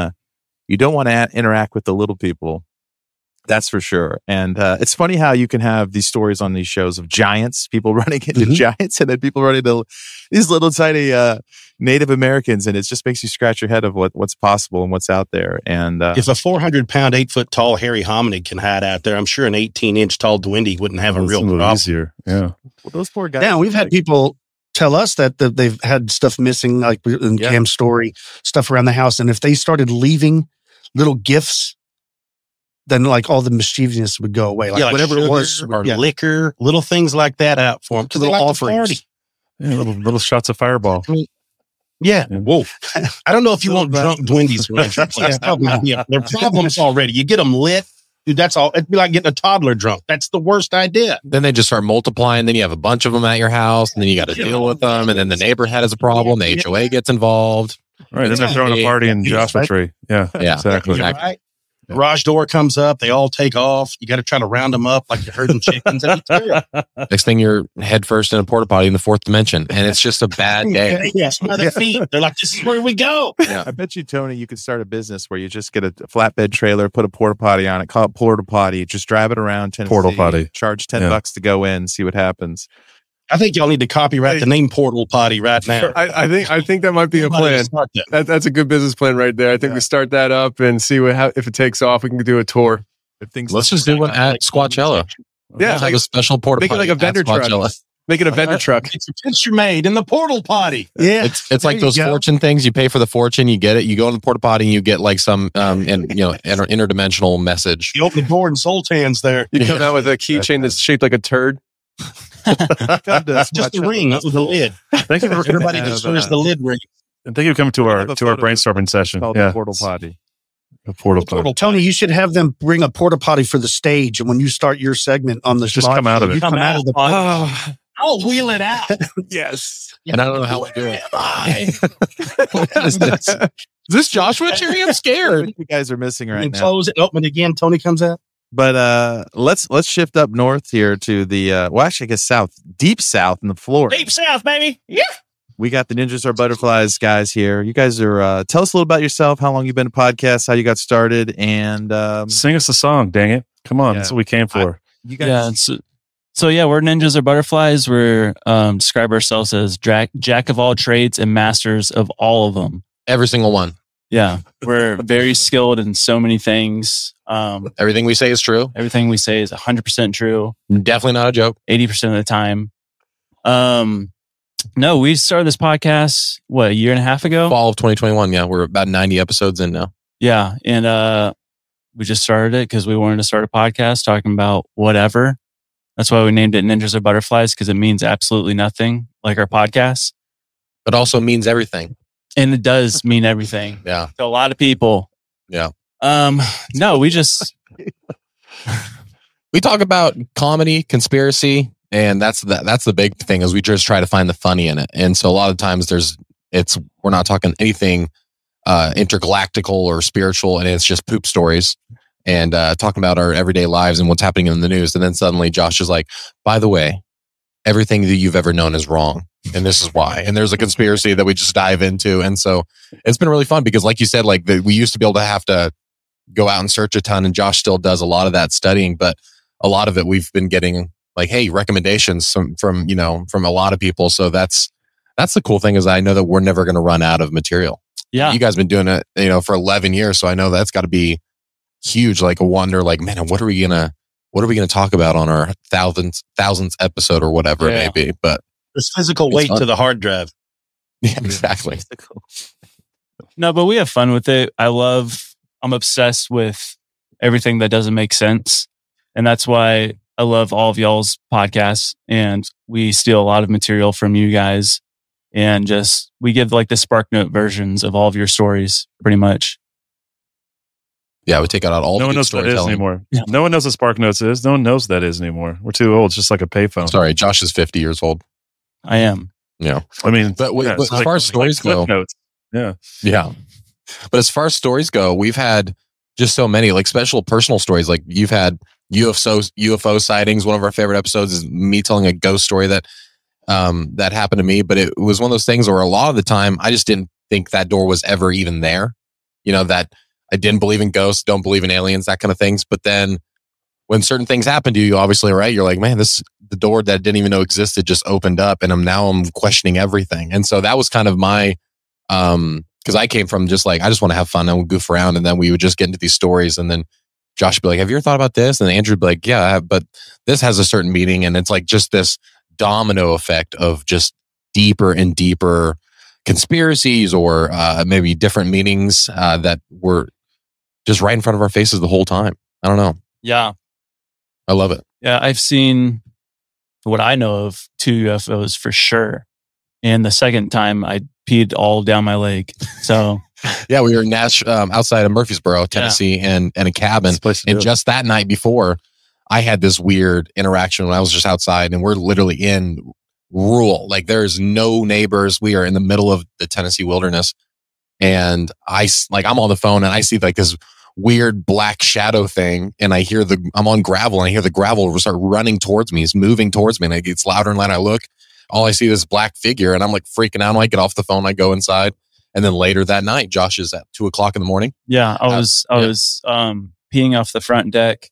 Speaker 5: to interact with the little people. That's for sure. And it's funny how you can have these stories on these shows of giants, people running into giants, and then people running into these little tiny Native Americans, and it just makes you scratch your head of what's possible and what's out there. And
Speaker 10: if a 400-pound, 8-foot-tall hairy hominid can hide out there, I'm sure an 18-inch tall duende wouldn't have a real problem.
Speaker 8: Easier. Yeah.
Speaker 5: Well, those poor guys.
Speaker 9: Yeah, we've had people tell us that they've had stuff missing, like in Cam's story, stuff around the house. And if they started leaving little gifts, then like all the mischievousness would go away. Like whatever it was.
Speaker 10: Or liquor, little things like that out for them.
Speaker 9: To little offerings.
Speaker 8: Yeah, little shots of Fireball.
Speaker 10: Yeah. Whoa. I don't know if you want drunk duendes around your place. Yeah, they're problems already. You get them lit. Dude, that's all. It'd be like getting a toddler drunk. That's the worst idea.
Speaker 7: Then they just start multiplying. Then you have a bunch of them at your house, and then you got to deal with them. And then the neighborhood has a problem. The HOA gets involved.
Speaker 8: Right. Then they're throwing a party in Joshua Tree. Yeah.
Speaker 7: Yeah.
Speaker 8: Exactly.
Speaker 10: Right? Garage door comes up. They all take off. You got to try to round them up like you're herding chickens.
Speaker 7: Next thing you're head first in a porta potty in the 4th dimension, and it's just a bad day.
Speaker 10: Yes, by their feet. They're like, this is where we go.
Speaker 5: Yeah. I bet you, Tony, you could start a business where you just get a flatbed trailer, put a porta potty on it, call it porta potty, just drive it around Tennessee,
Speaker 8: Portal potty.
Speaker 5: charge $10 to go in, see what happens.
Speaker 10: I think y'all need to copyright the name Portal Potty right now.
Speaker 4: I think that might be a plan. That's a good business plan right there. I think we start that up and see if it takes off. We can do a tour.
Speaker 7: Let's just do one at Squatchella.
Speaker 4: Yeah,
Speaker 7: like a special porta
Speaker 4: make it
Speaker 7: potty
Speaker 4: like a vendor
Speaker 7: at
Speaker 4: truck.
Speaker 7: Squatchella.
Speaker 4: Make it a vendor truck.
Speaker 10: It's a picture made in the Portal Potty.
Speaker 9: Yeah,
Speaker 7: it's like those fortune things. You pay for the fortune, you get it. You go in the porta potty, and you get like some interdimensional message.
Speaker 10: You open the door and Sultan's there.
Speaker 4: You come out with a keychain that's shaped like a turd.
Speaker 10: Just a ring with a lid.
Speaker 8: Thank you for
Speaker 10: Everybody destroys the lid ring.
Speaker 8: And thank you for coming to our brainstorming session.
Speaker 5: Called
Speaker 8: Yeah.
Speaker 5: the portal potty.
Speaker 8: A portal potty.
Speaker 9: Tony, you should have them bring a porta potty for the stage, and when you start your segment on the
Speaker 8: Just
Speaker 9: live
Speaker 8: come out of
Speaker 9: feed,
Speaker 8: it.
Speaker 9: you come out of the.
Speaker 10: I'll wheel it out.
Speaker 4: Yes.
Speaker 7: And I don't know how we do it. What is this? Is this Joshua Cherry? I'm scared.
Speaker 5: You guys are missing right
Speaker 10: And
Speaker 5: now.
Speaker 10: close it, open it again. Tony comes out.
Speaker 5: But let's shift up north here to the actually I guess south, deep south in the Florida.
Speaker 10: Deep South, baby. Yeah.
Speaker 5: We got the Ninjas Are Butterflies guys here. You guys are tell us a little about yourself, how long you've been a podcast, how you got started, and
Speaker 8: Sing us a song, dang it. Come on, that's what we came for.
Speaker 5: you guys
Speaker 6: Yeah. So yeah, we're Ninjas or Butterflies. We're describe ourselves as jack of all trades and masters of all of them.
Speaker 7: Every single one.
Speaker 6: Yeah, we're very skilled in so many things.
Speaker 7: Everything we say is true.
Speaker 6: Everything we say is 100% true.
Speaker 7: Definitely not a joke.
Speaker 6: 80% of the time. No, we started this podcast, a year and a half ago?
Speaker 7: Fall of 2021. Yeah, we're about 90 episodes in now.
Speaker 6: Yeah, and we just started it because we wanted to start a podcast talking about whatever. That's why we named it Ninjas or Butterflies, because it means absolutely nothing, like our podcast.
Speaker 7: But also means everything.
Speaker 6: And it does mean everything.
Speaker 7: Yeah.
Speaker 6: To a lot of people.
Speaker 7: Yeah.
Speaker 6: No, we just
Speaker 7: we talk about comedy, conspiracy, and that's the big thing is we just try to find the funny in it. And so a lot of times we're not talking anything intergalactical or spiritual, and it's just poop stories and talking about our everyday lives and what's happening in the news. And then suddenly Josh is like, by the way, everything that you've ever known is wrong. And this is why. And there's a conspiracy that we just dive into. And so it's been really fun because like you said, we used to be able to have to go out and search a ton, and Josh still does a lot of that studying, but a lot of it we've been getting like, hey, recommendations from a lot of people. So that's the cool thing, is I know that we're never going to run out of material.
Speaker 6: Yeah.
Speaker 7: You guys been doing it, for 11 years. So I know that's got to be huge. Like a wonder, like, man, what are we going to talk about on our thousandth episode or whatever it may be? But
Speaker 10: there's physical weight to the hard drive.
Speaker 7: Yeah, exactly.
Speaker 6: No, but we have fun with it. I'm obsessed with everything that doesn't make sense. And that's why I love all of y'all's podcasts. And we steal a lot of material from you guys. And we give like the SparkNote versions of all of your stories, pretty much.
Speaker 7: Yeah, we take out all
Speaker 8: no
Speaker 7: the
Speaker 8: one
Speaker 7: good
Speaker 8: knows what that is
Speaker 7: storytelling.
Speaker 8: anymore. No one knows what SparkNotes is. No one knows what that is anymore. We're too old. It's just like a payphone.
Speaker 7: Sorry, Josh is 50 years old.
Speaker 6: I am.
Speaker 7: Yeah.
Speaker 8: I mean,
Speaker 7: but as far as stories go,
Speaker 8: notes.
Speaker 7: Yeah. But as far as stories go, we've had just so many, like special personal stories. Like you've had UFO sightings. One of our favorite episodes is me telling a ghost story that happened to me. But it was one of those things where a lot of the time I just didn't think that door was ever even there. That I didn't believe in ghosts, don't believe in aliens, that kind of things. But then when certain things happen to you, obviously, right? You're like, man, the door that I didn't even know existed just opened up, and I'm questioning everything. And so that was kind of my, because I came from just like, I just want to have fun and we'll goof around, and then we would just get into these stories, and then Josh would be like, have you ever thought about this? And Andrew would be like, yeah, but this has a certain meaning, and it's like just this domino effect of just deeper and deeper conspiracies or maybe different meanings that were just right in front of our faces the whole time. I don't know.
Speaker 6: Yeah.
Speaker 7: I love it.
Speaker 6: Yeah, I've seen what I know of 2 UFOs for sure. And the second time I peed all down my leg. So
Speaker 7: yeah, we were in outside of Murfreesboro, Tennessee, and a cabin. And just that night before, I had this weird interaction when I was just outside, and we're literally in rural. Like there's no neighbors. We are in the middle of the Tennessee wilderness. And I'm on the phone and I see like this weird black shadow thing, and I'm on gravel, and I hear the gravel start running towards me. It's moving towards me, and it gets louder and louder. I look, all I see is this black figure, and I'm like freaking out. I get off the phone, I go inside, and then later that night, Josh is at 2:00 in the morning.
Speaker 6: Yeah, I was peeing off the front deck,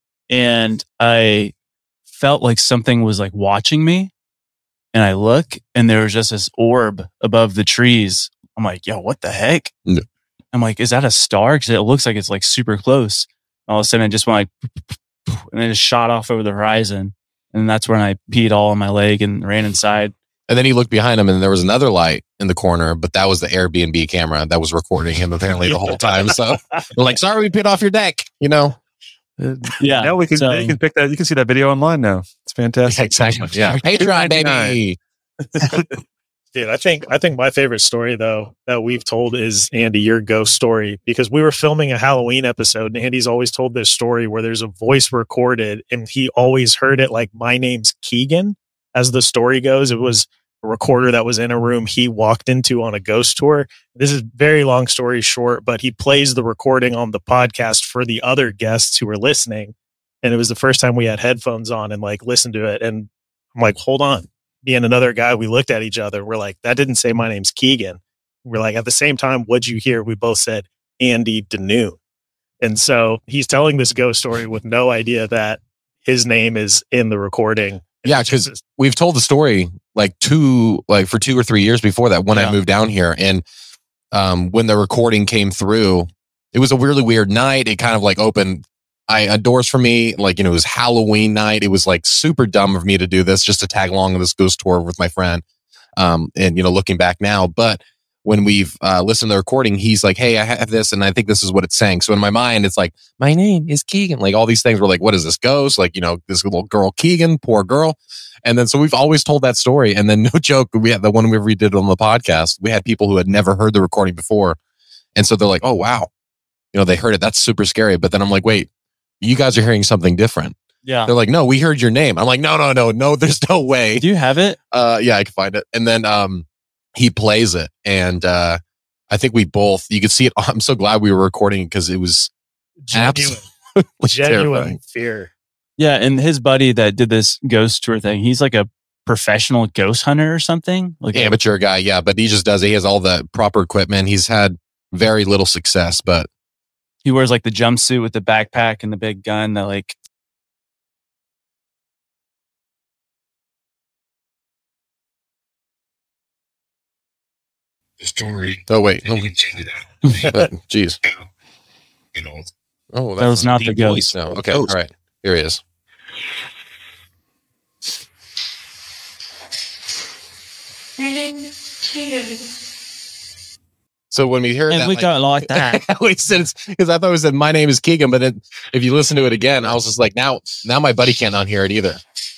Speaker 6: and I felt like something was like watching me, and I look, and there was just this orb above the trees. I'm like, yo, what the heck?
Speaker 7: No.
Speaker 6: I'm like, is that a star? Because it looks like it's like super close. All of a sudden, it just went like, and it just shot off over the horizon. And that's when I peed all on my leg and ran inside.
Speaker 7: And then he looked behind him, and there was another light in the corner, but that was the Airbnb camera that was recording him apparently the whole time. So we're like, sorry, we peed off your deck,
Speaker 6: Yeah.
Speaker 8: Now you can pick that. You can see that video online now. It's fantastic.
Speaker 7: Yeah, exactly. Yeah. Patreon, baby.
Speaker 11: Dude, I think my favorite story though that we've told is Andy, your ghost story, because we were filming a Halloween episode, and Andy's always told this story where there's a voice recorded, and he always heard it like, my name's Keegan. As the story goes, it was a recorder that was in a room he walked into on a ghost tour. This is very long story short, but he plays the recording on the podcast for the other guests who were listening. And it was the first time we had headphones on and like listened to it. And I'm like, hold on. Me and another guy, we looked at each other. We're like, that didn't say my name's Keegan. We're like, at the same time, what'd you hear? We both said Andy Danoon. And so he's telling this ghost story with no idea that his name is in the recording.
Speaker 7: Yeah, because we've told the story for 2 or 3 years before that when I moved down here. And when the recording came through, it was a really weird night. It kind of like opened doors for me. Like, it was Halloween night. It was like super dumb of me to do this, just to tag along on this ghost tour with my friend. And, looking back now, but when we've listened to the recording, he's like, hey, I have this, and I think this is what it's saying. So in my mind, it's like, my name is Keegan. Like all these things were like, what is this ghost? Like, this little girl, Keegan, poor girl. And then, so we've always told that story. And then no joke, we had the one we redid on the podcast. We had people who had never heard the recording before. And so they're like, oh, wow. They heard it. That's super scary. But then I'm like, wait, you guys are hearing something different.
Speaker 6: Yeah.
Speaker 7: They're like, no, we heard your name. I'm like, no, there's no way.
Speaker 6: Do you have it?
Speaker 7: Yeah, I can find it. And then he plays it. And I think we both, you could see it. I'm so glad we were recording because it was
Speaker 11: genuine
Speaker 7: terrifying.
Speaker 11: Fear.
Speaker 6: Yeah. And his buddy that did this ghost tour thing, he's like a professional ghost hunter or something. Like
Speaker 7: amateur guy. Yeah. But he just does it. He has all the proper equipment. He's had very little success, but
Speaker 6: he wears like the jumpsuit with the backpack and the big gun that like
Speaker 12: the story.
Speaker 7: Oh wait,
Speaker 12: Check it out.
Speaker 7: jeez.
Speaker 12: You know,
Speaker 7: Oh,
Speaker 6: That was not the
Speaker 7: deep
Speaker 6: ghost.
Speaker 7: voice now. Okay, all right. Here he is. So when we hear
Speaker 6: And
Speaker 7: that,
Speaker 6: we don't like that.
Speaker 7: we said it's because I thought it said my name is Keegan, but then if you listen to it again, I was just like, now my buddy can't unhear it either.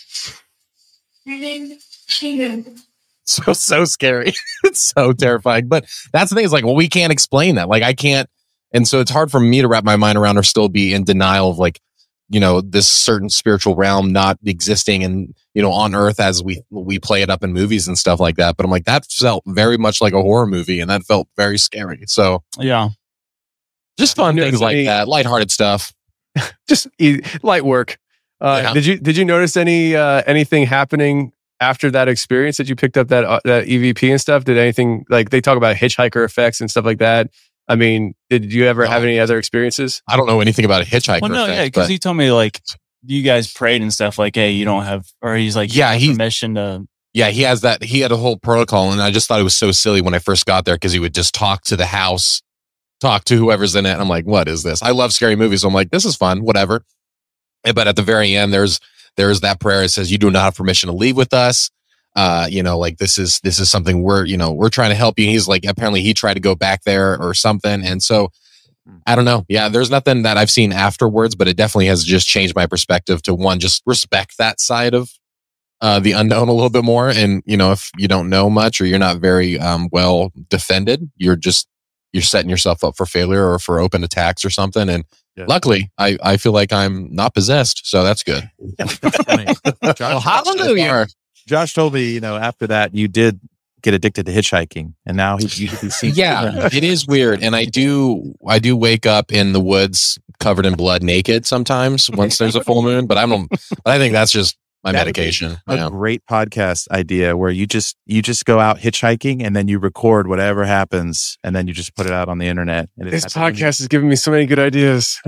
Speaker 7: So scary. It's so terrifying. But that's the thing, is like, well, we can't explain that. Like, I can't, and so it's hard for me to wrap my mind around or still be in denial of, like, you know, this certain spiritual realm not existing and, you know, on earth as we play it up in movies and stuff like that. But I'm like, that felt very much like a horror movie, and that felt very scary. So
Speaker 6: Yeah.
Speaker 7: just fun
Speaker 4: You know,
Speaker 7: things like
Speaker 4: any-
Speaker 7: that, lighthearted stuff.
Speaker 4: Just light work.
Speaker 7: Yeah.
Speaker 4: Did you notice anything happening after that experience that you picked up that EVP and stuff? Did anything, like, they talk about hitchhiker effects and stuff like that? I mean, did you ever have any other experiences?
Speaker 7: I don't know anything about a hitchhiker.
Speaker 6: Well, no,
Speaker 7: effect,
Speaker 6: yeah, because
Speaker 7: but-
Speaker 6: he told me, like, you guys prayed and stuff, like, hey, you don't have, or he's like,
Speaker 7: Yeah,
Speaker 6: you have
Speaker 7: he-
Speaker 6: permission to.
Speaker 7: Yeah, he has that. He had a whole protocol, and I just thought it was so silly when I first got there because he would just talk to the house, talk to whoever's in it. And I'm like, what is this? I love scary movies, so I'm like, this is fun, whatever. But at the very end, there's that prayer. It says, "You do not have permission to leave with us." You know, like this is something we're trying to help you. And he's like, apparently he tried to go back there or something, and so I don't know. Yeah, there's nothing that I've seen afterwards, but it definitely has just changed my perspective to, one, just respect that side of the unknown a little bit more. And, you know, if you don't know much or you're not very well defended, you're setting yourself up for failure or for open attacks or something. And luckily, I feel like I'm not possessed, so that's good.
Speaker 5: Well, hallelujah. Josh told me, you know, after that you did get addicted to hitchhiking, and now you could be seen.
Speaker 7: Yeah, it is weird, and I do wake up in the woods covered in blood, naked sometimes once there's a full moon. But I think that's just my
Speaker 5: That would be
Speaker 7: medication.
Speaker 5: A
Speaker 7: Yeah.
Speaker 5: great podcast idea where you just go out hitchhiking and then you record whatever happens and then you just put it out on the internet. And
Speaker 4: This podcast is giving me so many good ideas.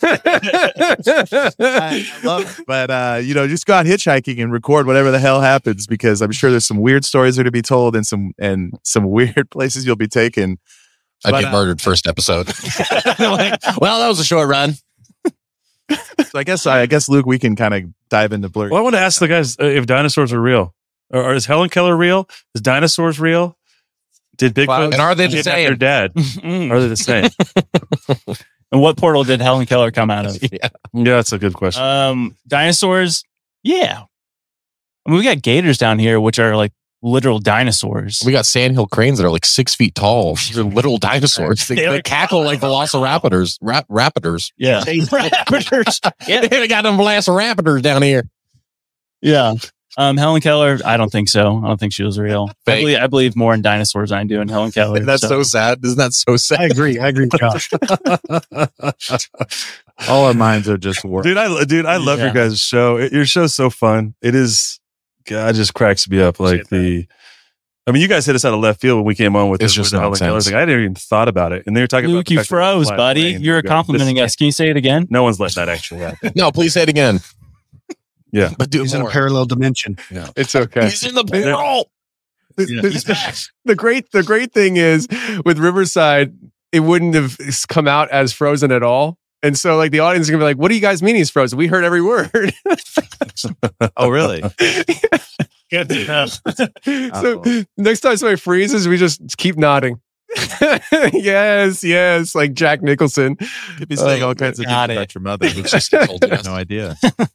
Speaker 5: I love it. But you know, just go out hitchhiking and record whatever the hell happens, because I'm sure there's some weird stories that are to be told and some weird places you'll be taken.
Speaker 7: I'd
Speaker 5: But,
Speaker 7: get murdered first episode. Like, well, that was a short run.
Speaker 5: So I guess Luke, we can kind of dive into Blurry.
Speaker 8: Well, I want to ask the guys if dinosaurs are real. Or is Helen Keller real? Is dinosaurs real? Did Bigfoot
Speaker 7: And are they the
Speaker 8: kidnap
Speaker 7: same?
Speaker 8: your dad? Are they the same?
Speaker 6: And what portal did Helen Keller come out of?
Speaker 7: Yeah.
Speaker 8: Yeah, that's a good question.
Speaker 6: Dinosaurs. Yeah. I mean, we got gators down here, which are like literal dinosaurs.
Speaker 7: We got sandhill cranes that are like 6 feet tall. They're little dinosaurs. They cackle like velociraptors. Raptors.
Speaker 6: Yeah.
Speaker 7: Raptors. Yeah, they got them velociraptors down here.
Speaker 6: Yeah. Helen Keller, I don't think so. I don't think she was real.
Speaker 7: Fake.
Speaker 6: I believe more in dinosaurs than I do in Helen Keller.
Speaker 7: That's so sad. Isn't that so sad?
Speaker 9: I agree, Josh.
Speaker 5: All our minds are just warped.
Speaker 8: Dude, I love
Speaker 6: Yeah.
Speaker 8: your guys' show. Your show's so fun. It is. God, it just cracks me up. Like I mean, you guys hit us out of left field when we came on with
Speaker 7: It's
Speaker 8: the
Speaker 7: just
Speaker 8: Helen Keller
Speaker 7: nonsense.
Speaker 8: thing. I didn't even thought about it, and they were talking about
Speaker 6: Luke,
Speaker 8: the
Speaker 6: you
Speaker 8: fact that it's
Speaker 6: froze,
Speaker 8: flat
Speaker 6: buddy.
Speaker 8: brain.
Speaker 6: You're
Speaker 8: This-
Speaker 6: complimenting us. Can you say it again?
Speaker 8: No one's letting that actually happen.
Speaker 7: No, please say it again.
Speaker 8: Yeah,
Speaker 7: but do
Speaker 9: He's
Speaker 7: it
Speaker 9: in a
Speaker 7: more.
Speaker 9: parallel dimension.
Speaker 7: Yeah.
Speaker 4: It's okay.
Speaker 7: He's in the barrel.
Speaker 4: The great thing is with Riverside, it wouldn't have come out as Frozen at all. And so like the audience is gonna be like, what do you guys mean he's frozen? We heard every word.
Speaker 5: Oh, really?
Speaker 11: Good to know.
Speaker 4: So next time somebody freezes, we just keep nodding. yes, like Jack Nicholson.
Speaker 5: You'd be saying all kinds of things
Speaker 6: got
Speaker 5: about
Speaker 6: it.
Speaker 5: your mother.
Speaker 7: We just told you.
Speaker 5: No idea.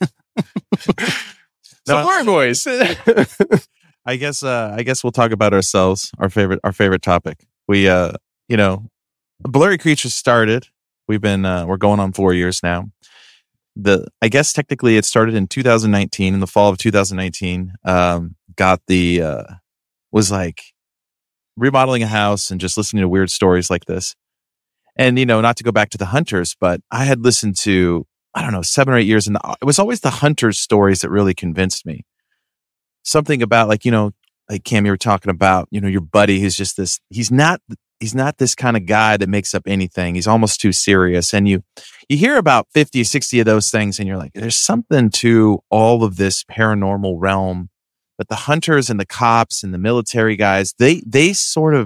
Speaker 4: No, horror voice.
Speaker 5: I guess we'll talk about ourselves, our favorite topic. We you know, Blurry Creatures started. We've been we're going on 4 years now. I guess technically it started in 2019, in the fall of 2019. Got the was like remodeling a house and just listening to weird stories like this. And you know, not to go back to the Hunters, but I had listened to, I don't know, 7 or 8 years, and it was always the Hunters stories that really convinced me. Something about, like, you know, like Cam, you were talking about, you know, your buddy who's just this, he's not this kind of guy that makes up anything. He's almost too serious. And you hear about 50, 60 of those things and you're like, there's something to all of this paranormal realm. But the Hunters and the cops and the military guys, they sort of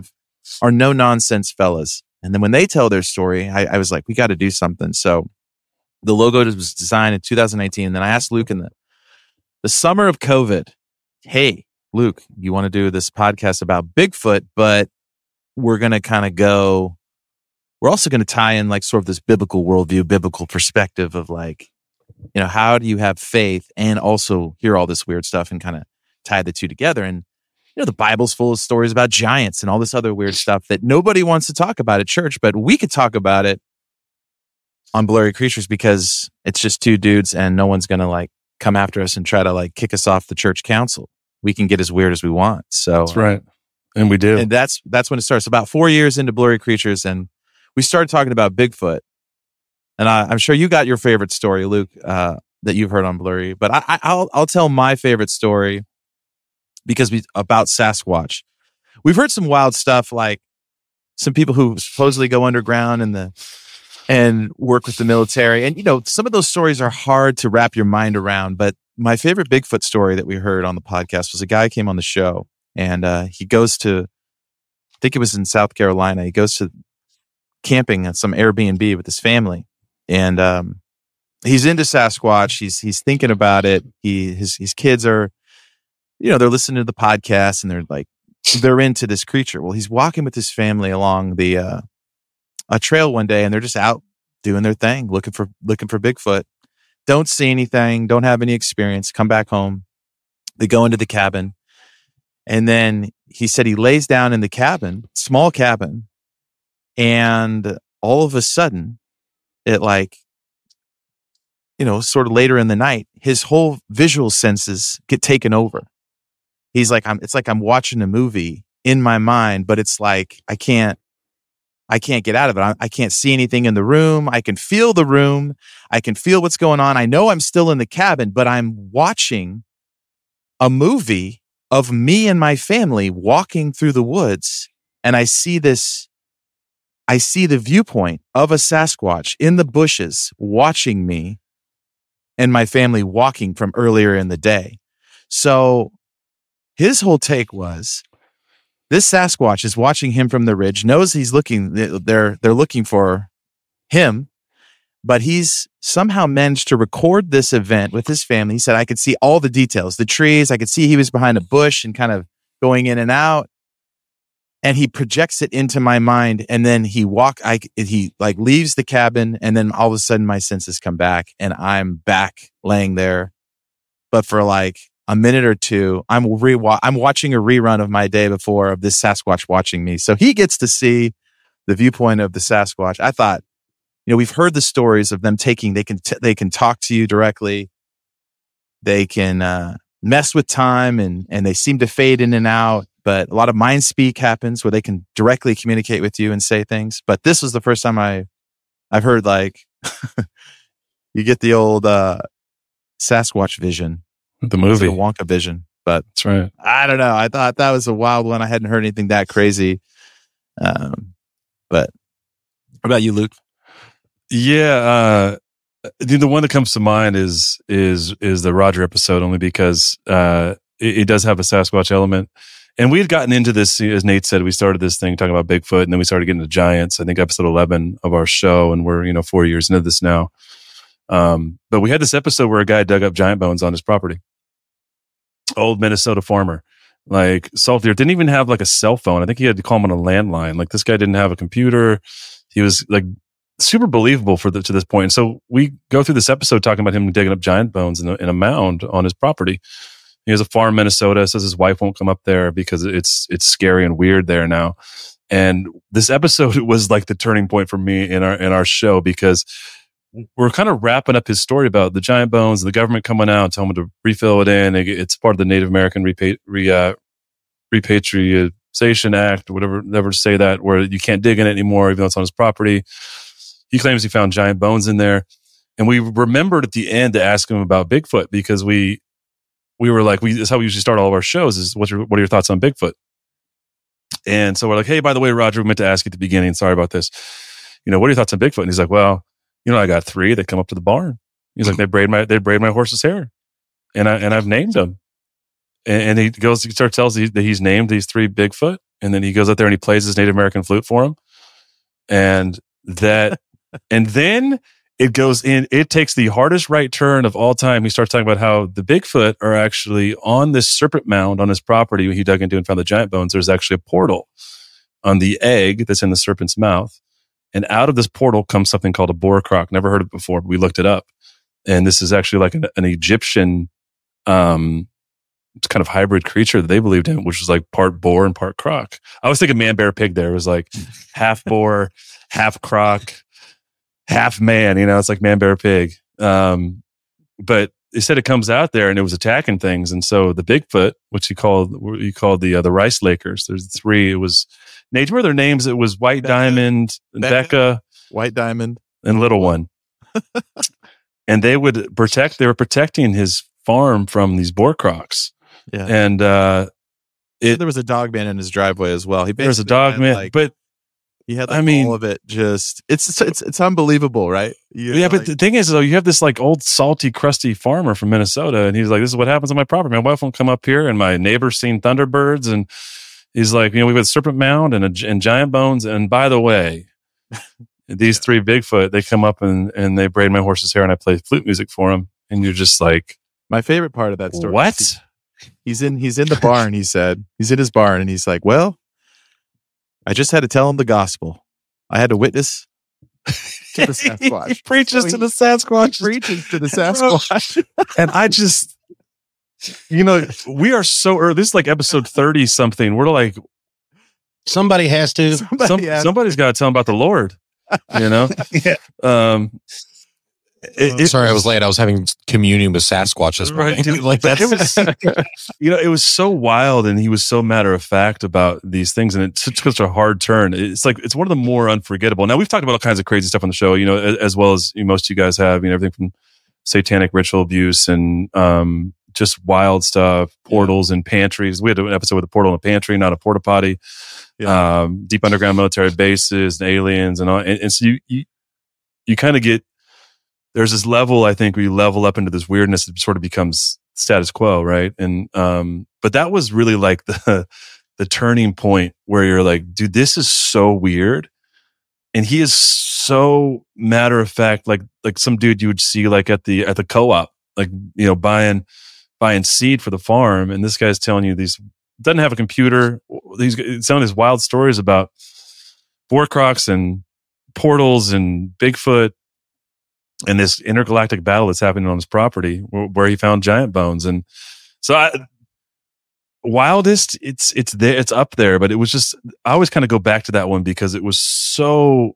Speaker 5: are no nonsense fellas. And then when they tell their story, I was like, we got to do something. So the logo was designed in 2019. And then I asked Luke in the summer of COVID, hey, Luke, you want to do this podcast about Bigfoot, but we're going to kind of go, we're also going to tie in like sort of this biblical worldview, biblical perspective of like, you know, how do you have faith and also hear all this weird stuff and kind of tie the two together? And, you know, the Bible's full of stories about giants and all this other weird stuff that nobody wants to talk about at church, but we could talk about it on Blurry Creatures because it's just two dudes and no one's going to like come after us and try to like kick us off the church council. We can get as weird as we want. So
Speaker 8: that's right. And we do.
Speaker 5: And that's when it starts. About 4 years into Blurry Creatures, and we started talking about Bigfoot. And I'm sure you got your favorite story, Luke, that you've heard on Blurry. But I'll tell my favorite story because about Sasquatch. We've heard some wild stuff, like some people who supposedly go underground and work with the military. And, you know, some of those stories are hard to wrap your mind around. But my favorite Bigfoot story that we heard on the podcast was a guy who came on the show, and he goes to, I think it was in South Carolina. He goes to camping at some Airbnb with his family. And he's into Sasquatch. He's thinking about it. His kids are, you know, they're listening to the podcast and they're into this creature. Well, he's walking with his family along a trail one day, and they're just out doing their thing, looking for Bigfoot. Don't see anything. Don't have any experience. Come back home. They go into the cabin, and then he said he lays down in the cabin, small cabin, and all of a sudden, it like, you know, sort of later in the night, his whole visual senses get taken over. He's like, it's like I'm watching a movie in my mind, but it's like I can't get out of it. I can't see anything in the room. I can feel the room. I can feel what's going on. I know I'm still in the cabin, but I'm watching a movie of me and my family walking through the woods, and I see the viewpoint of a Sasquatch in the bushes watching me and my family walking from earlier in the day. So his whole take was, this Sasquatch is watching him from the ridge, knows he's looking, they're looking for him, but he's somehow managed to record this event with his family. He said, I could see all the details, the trees. I could see he was behind a bush and kind of going in and out. And he projects it into my mind. And then he leaves the cabin. And then all of a sudden my senses come back and I'm back laying there. But for like a minute or two, I'm watching a rerun of my day before of this Sasquatch watching me. So he gets to see the viewpoint of the Sasquatch. I thought, you know, we've heard the stories of them they can talk to you directly. They can mess with time and they seem to fade in and out. But a lot of mind speak happens where they can directly communicate with you and say things. But this was the first time I've heard like you get the old Sasquatch vision.
Speaker 8: The movie.
Speaker 5: The Wonka vision. But
Speaker 8: that's right.
Speaker 5: I don't know. I thought that was a wild one. I hadn't heard anything that crazy. But what about you, Luke?
Speaker 8: Yeah. The one that comes to mind is the Roger episode, only because it does have a Sasquatch element. And we had gotten into this, as Nate said, we started this thing talking about Bigfoot, and then we started getting into giants. I think episode 11 of our show, and we're 4 years into this now. But we had this episode where a guy dug up giant bones on his property. Old Minnesota farmer, like salty earth, didn't even have like a cell phone. I think he had to call him on a landline. Like this guy didn't have a computer. He was like super believable to this point. And so we go through this episode talking about him digging up giant bones in a mound on his property. He has a farm in Minnesota. Says his wife won't come up there because it's scary and weird there now. And this episode was like the turning point for me in our show, because we're kind of wrapping up his story about the giant bones and the government coming out, telling him to refill it in. It's part of the Native American Repatriation Act, or whatever, never say that, where you can't dig in it anymore, even though it's on his property. He claims he found giant bones in there. And we remembered at the end to ask him about Bigfoot, because we were like, that's how we usually start all of our shows, is what are your thoughts on Bigfoot? And so we're like, hey, by the way, Roger, we meant to ask you at the beginning, sorry about this. What are your thoughts on Bigfoot? And he's like, well, I got 3 that come up to the barn. He's like, they braid my horse's hair, and I've named them. And he tells that he's named these 3 Bigfoot, and then he goes out there and he plays his Native American flute for him. And that, and then it goes in, it takes the hardest right turn of all time. He starts talking about how the Bigfoot are actually on this serpent mound on his property. He dug into and found the giant bones. There's actually a portal on the egg that's in the serpent's mouth. And out of this portal comes something called a boar croc. Never heard of it before, but we looked it up. And this is actually like an Egyptian, it's kind of hybrid creature that they believed in, which was like part boar and part croc. I was thinking man, bear, pig there. It was like half boar, half croc, half man, it's like man, bear, pig. But they said it comes out there and it was attacking things. And so the Bigfoot, which he called the Rice Lakers, there's three. It was, Nate, do you remember their names? It was White Diamond, Becca,
Speaker 5: White Diamond,
Speaker 8: and Little One. And they were protecting his farm from these boar crocs.
Speaker 5: Yeah.
Speaker 8: And
Speaker 5: there was a dog man in his driveway as well.
Speaker 8: There was a dog man, but
Speaker 5: he had all of it. Just it's unbelievable, right?
Speaker 8: But the thing is, though, you have this like old salty, crusty farmer from Minnesota, and he's like, "This is what happens on my property. My wife won't come up here, and my neighbor's seen thunderbirds." And he's like, "We've got Serpent Mound and giant bones. And by the way, these three Bigfoot, they come up and they braid my horse's hair, and I play flute music for them." And you're just like,
Speaker 5: my favorite part of that story.
Speaker 8: What?
Speaker 5: He's in the barn. He said he's in his barn, and he's like, "Well, I just had to tell him the gospel. I had to witness to the Sasquatch."
Speaker 8: He preaches to the Sasquatch.
Speaker 5: Preaches to the Sasquatch.
Speaker 8: And I just, we are so early. This is like episode 30 something. We're like,
Speaker 10: somebody has to.
Speaker 8: Somebody's got to tell him about the Lord.
Speaker 10: Yeah.
Speaker 7: Sorry, I was late. I was having communion with Sasquatch this morning.
Speaker 8: Right, dude, like that. It was so wild, and he was so matter of fact about these things, and it took such a hard turn. It's like it's one of the more unforgettable. Now we've talked about all kinds of crazy stuff on the show, as well as most of you guys have. Everything from satanic ritual abuse and just wild stuff, portals and pantries. We had an episode with a portal in a pantry, not a porta potty. Yeah. Deep underground military bases and aliens and all. And so you kind of get. There's this level, I think, where you level up into this weirdness that sort of becomes status quo, right? And but that was really like the turning point where you're like, dude, this is so weird, and he is so matter of fact, like some dude you would see like at the co-op, like buying seed for the farm, and this guy's telling you doesn't have a computer. He's telling these wild stories about boar crocs and portals and Bigfoot. And this intergalactic battle that's happening on his property where he found giant bones. And so wildest, it's there, it's up there, but it was just, I always kind of go back to that one because it was so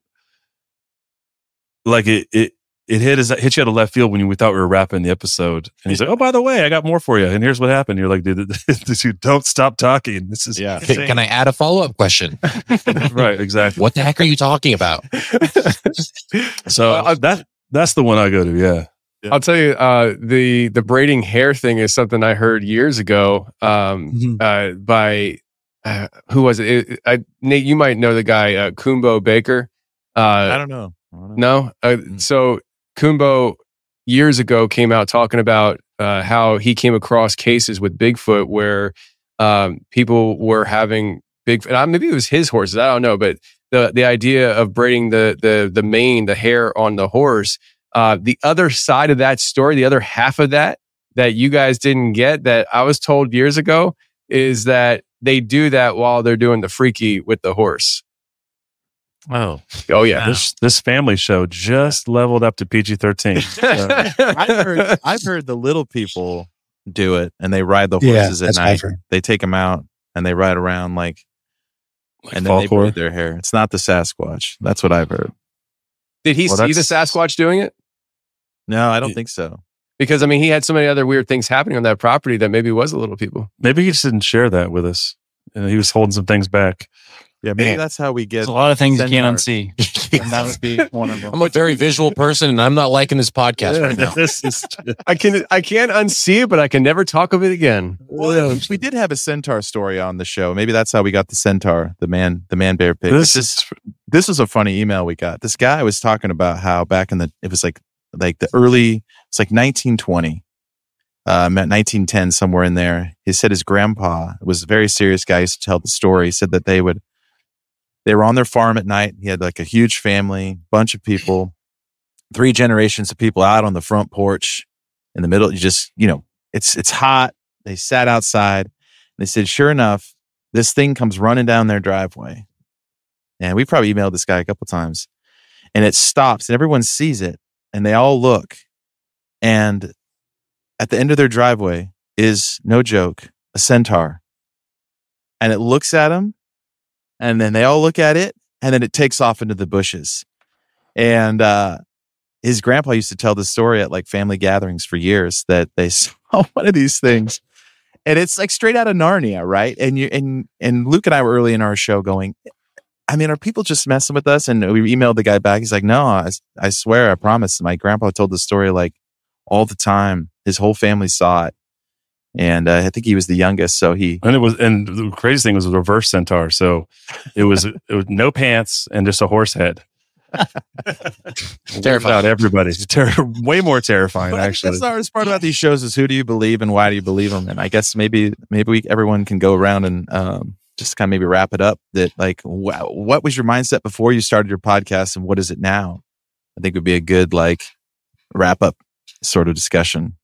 Speaker 8: like it hit you out of left field when we thought we were wrapping the episode. And he's like, "Oh, by the way, I got more for you. And here's what happened." You're like, "Dude, don't stop talking. This is
Speaker 7: Can I add a follow-up question?"
Speaker 8: Right, exactly.
Speaker 7: What the heck are you talking about?
Speaker 8: So that's the one I go to. Yeah.
Speaker 4: I'll tell you, the braiding hair thing is something I heard years ago by who was it? Nate, you might know the guy, Kumbo Baker.
Speaker 5: I don't know.
Speaker 4: No? So Kumbo years ago came out talking about how he came across cases with Bigfoot where people were having Bigfoot. Maybe it was his horses. I don't know. But the idea of braiding the mane, the hair on the horse, the other side of that story, the other half of that you guys didn't get, that I was told years ago, is that they do that while they're doing the freaky with the horse.
Speaker 8: Oh
Speaker 4: yeah.
Speaker 8: Wow. This family show just leveled up to PG-13.
Speaker 5: I've heard the little people do it, and they ride the horses at night. They take them out and they ride around like and then they braid their hair. It's not the Sasquatch. That's what I've heard.
Speaker 4: Did he see the Sasquatch doing it?
Speaker 5: No, I don't think so.
Speaker 4: Because he had so many other weird things happening on that property that maybe it was the little people.
Speaker 8: Maybe he just didn't share that with us. He was holding some things back.
Speaker 5: Yeah, maybe that's how we get.
Speaker 6: There's a lot of things you can't unsee, and that would be one of them.
Speaker 7: I'm a very visual person, and I'm not liking this podcast right now.
Speaker 8: This is.
Speaker 4: I can't unsee it, but I can never talk of it again.
Speaker 5: Well, we did have a centaur story on the show. Maybe that's how we got the centaur, the man bear pig. This is a funny email we got. This guy was talking about how back in it was like the early, it's like 1920, At 1910, somewhere in there. He said his grandpa was a very serious guy. He used to tell the story. He said that they were on their farm at night. He had like a huge family, bunch of people, 3 generations of people out on the front porch in the middle. You just, it's hot. They sat outside. And they said, sure enough, this thing comes running down their driveway. And we probably emailed this guy a couple times. And it stops and everyone sees it. And they all look. And at the end of their driveway is, no joke, a centaur. And it looks at them, and then they all look at it, and then it takes off into the bushes. And his grandpa used to tell the story at like family gatherings for years that they saw one of these things. And it's like straight out of Narnia, right? And Luke and I were early in our show going, I mean, are people just messing with us? And we emailed the guy back. He's like, no, I swear, I promise. My grandpa told the story like all the time. His whole family saw it. And I think he was the youngest. So and
Speaker 8: the craziest thing was a reverse centaur. So it was no pants and just a horse head.
Speaker 7: Terrifying.
Speaker 8: Out everybody. Way more terrifying, actually.
Speaker 5: That's the hardest part about these shows is who do you believe and why do you believe them? And I guess maybe everyone can go around and just kind of maybe wrap it up that like, what was your mindset before you started your podcast and what is it now? I think would be a good like wrap up sort of discussion.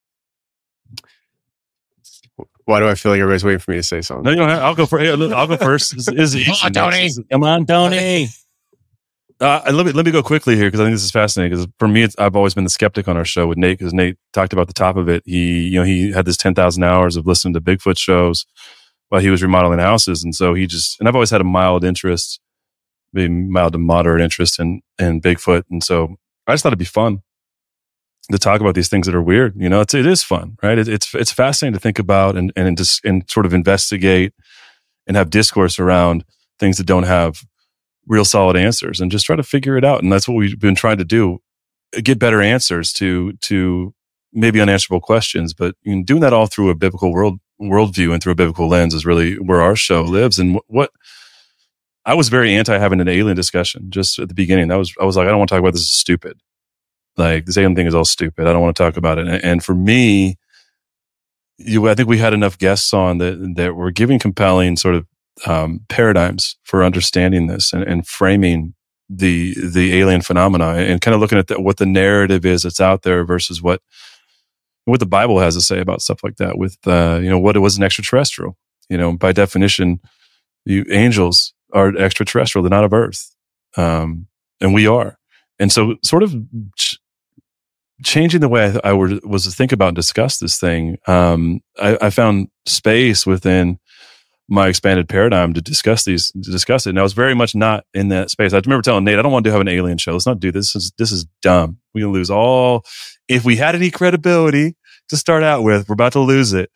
Speaker 4: Why do I feel like everybody's waiting for me to say something?
Speaker 8: No, you don't have, I'll go first. Come on, Tony.
Speaker 6: Come on, Tony.
Speaker 8: Let me go quickly here because I think this is fascinating. Because for me, I've always been the skeptic on our show with Nate because Nate talked about the top of it. He had this 10,000 hours of listening to Bigfoot shows while he was remodeling houses, and so and I've always had a mild interest, maybe mild to moderate interest in Bigfoot, and so I just thought it'd be fun to talk about these things that are weird. It is fun, right? It's fascinating to think about and sort of investigate and have discourse around things that don't have real solid answers and just try to figure it out. And that's what we've been trying to do, get better answers to maybe unanswerable questions, but doing that all through a biblical worldview and through a biblical lens is really where our show lives. And what I was very anti having an alien discussion just at the beginning. I was like, I don't want to talk about this. It's stupid. Like this alien thing is all stupid. I don't want to talk about it. And for me, I think we had enough guests on that were giving compelling sort of paradigms for understanding this and framing the alien phenomena and kind of looking at what the narrative is that's out there versus what the Bible has to say about stuff like that. With what it was an extraterrestrial. By definition, angels are extraterrestrial. They're not of Earth, and we are. And so, sort of changing the way I was to think about and discuss this thing, I found space within my expanded paradigm to discuss it. And I was very much not in that space. I remember telling Nate, I don't want to have an alien show. Let's not do this. This is dumb. We're going to lose all. If we had any credibility to start out with, we're about to lose it.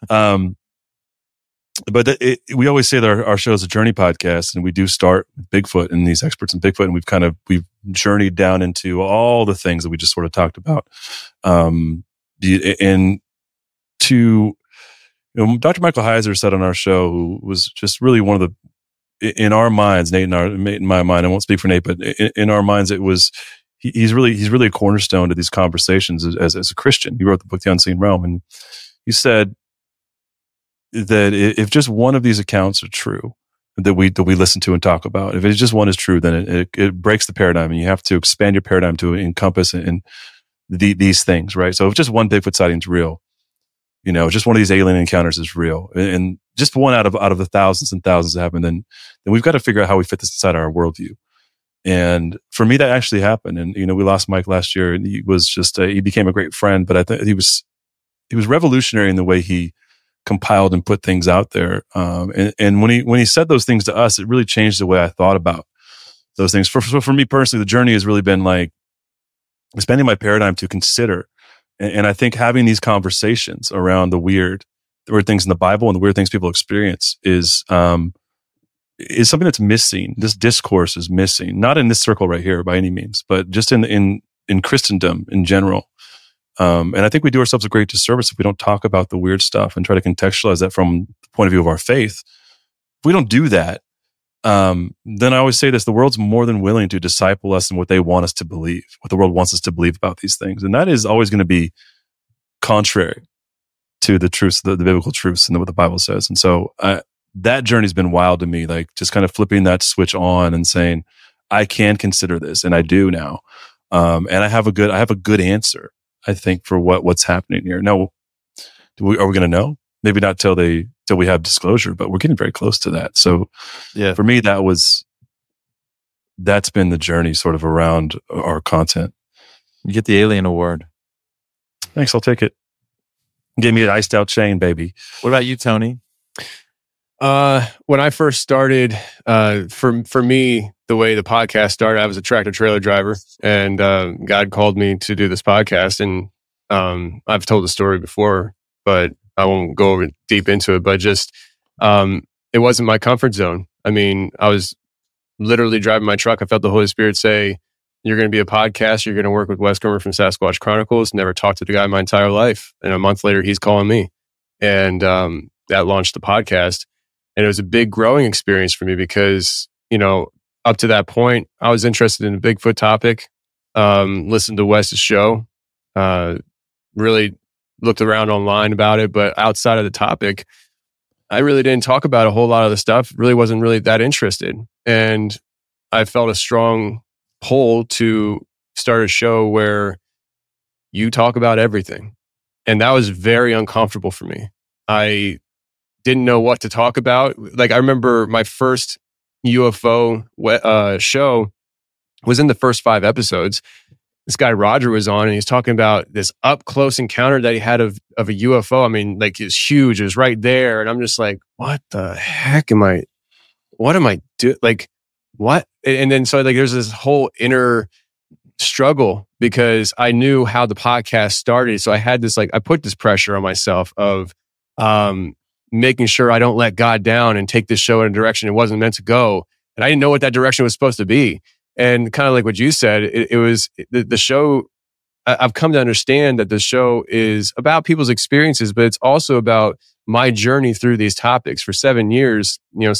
Speaker 8: But we always say that our show is a journey podcast, and we do start with Bigfoot and these experts in Bigfoot, and we've journeyed down into all the things that we just sort of talked about. Dr. Michael Heiser said on our show, who was just really one of the, in our minds, Nate in my mind, I won't speak for Nate, but in our minds, it was, he's really a cornerstone to these conversations as a Christian. He wrote the book, The Unseen Realm, and he said that if just one of these accounts are true, that we listen to and talk about, if just one is true, then it breaks the paradigm, and you have to expand your paradigm to encompass these things, right? So if just one Bigfoot sighting is real, just one of these alien encounters is real, and just one out of the thousands and thousands that happen, then we've got to figure out how we fit this inside our worldview. And for me, that actually happened. And we lost Mike last year, and he was he became a great friend, but I think he was revolutionary in the way he compiled and put things out there. And when he said those things to us, it really changed the way I thought about those things. For me personally, the journey has really been like expanding my paradigm to consider. And I think having these conversations around the weird things in the Bible and the weird things people experience is something that's missing. This discourse is missing, not in this circle right here by any means, but just in Christendom in general. And I think we do ourselves a great disservice if we don't talk about the weird stuff and try to contextualize that from the point of view of our faith. If we don't do that, then I always say this, the world's more than willing to disciple us in what they want us to believe, what the world wants us to believe about these things. And that is always going to be contrary to the truths, the biblical truths, and what the Bible says. And so that journey's been wild to me, like just kind of flipping that switch on and saying, I can consider this, and I do now. And I have a good answer, I think, for what's happening here. Now, are we going to know? Maybe not till we have disclosure, but we're getting very close to that. So, yeah, for me, that's been the journey sort of around our content.
Speaker 5: You get the Alien Award.
Speaker 8: Thanks, I'll take it. Give me an iced out chain, baby.
Speaker 5: What about you, Tony?
Speaker 4: When I first started, for me, the way the podcast started, I was a tractor trailer driver, and God called me to do this podcast. And I've told the story before, but I won't go over deep into it. But just it wasn't my comfort zone. I mean, I was literally driving my truck. I felt the Holy Spirit say, "You're going to be a podcast. You're going to work with Wes Germer from Sasquatch Chronicles." Never talked to the guy my entire life, and a month later, he's calling me, and that launched the podcast. And it was a big growing experience for me because, up to that point, I was interested in the Bigfoot topic, listened to Wes's show, really looked around online about it. But outside of the topic, I really didn't talk about a whole lot of the stuff, really wasn't really that interested. And I felt a strong pull to start a show where you talk about everything. And that was very uncomfortable for me. I didn't know what to talk about. Like, I remember my first UFO show was in the first 5 episodes. This guy Roger was on, and he's talking about this up close encounter that he had of a UFO. I mean, like, it's huge. It was right there, and I'm just like, what the heck what am I doing? Like, what? And then so like, there's this whole inner struggle because I knew how the podcast started. So I had this, like, I put this pressure on myself of making sure I don't let God down and take this show in a direction it wasn't meant to go. And I didn't know what that direction was supposed to be. And kind of like what you said, it was the show. I've come to understand that the show is about people's experiences, but it's also about my journey through these topics. For 7 years,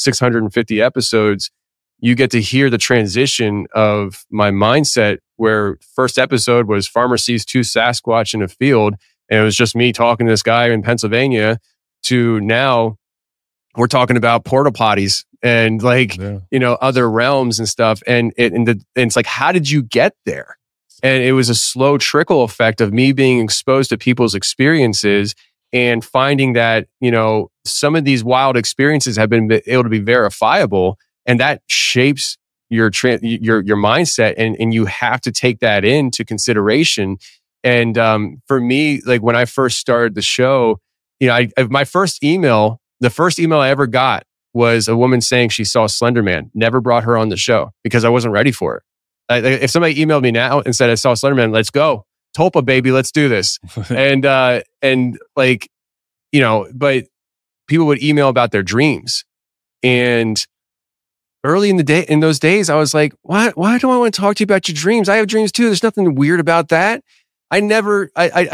Speaker 4: 650 episodes, you get to hear the transition of my mindset, where first episode was farmer sees 2 Sasquatch in a field, and it was just me talking to this guy in Pennsylvania, to now we're talking about porta potties and other realms and stuff. And it's like, how did you get there? And it was a slow trickle effect of me being exposed to people's experiences and finding that, some of these wild experiences have been able to be verifiable, and that shapes your mindset, and you have to take that into consideration. And for me, like, when I first started the show, my first email, the first email I ever got was a woman saying she saw Slender Man. Never brought her on the show because I wasn't ready for it. If somebody emailed me now and said I saw Slender Man, let's go. Tulpa, baby, let's do this. But people would email about their dreams. And early in those days, I was like, why do I want to talk to you about your dreams? I have dreams too. There's nothing weird about that. I never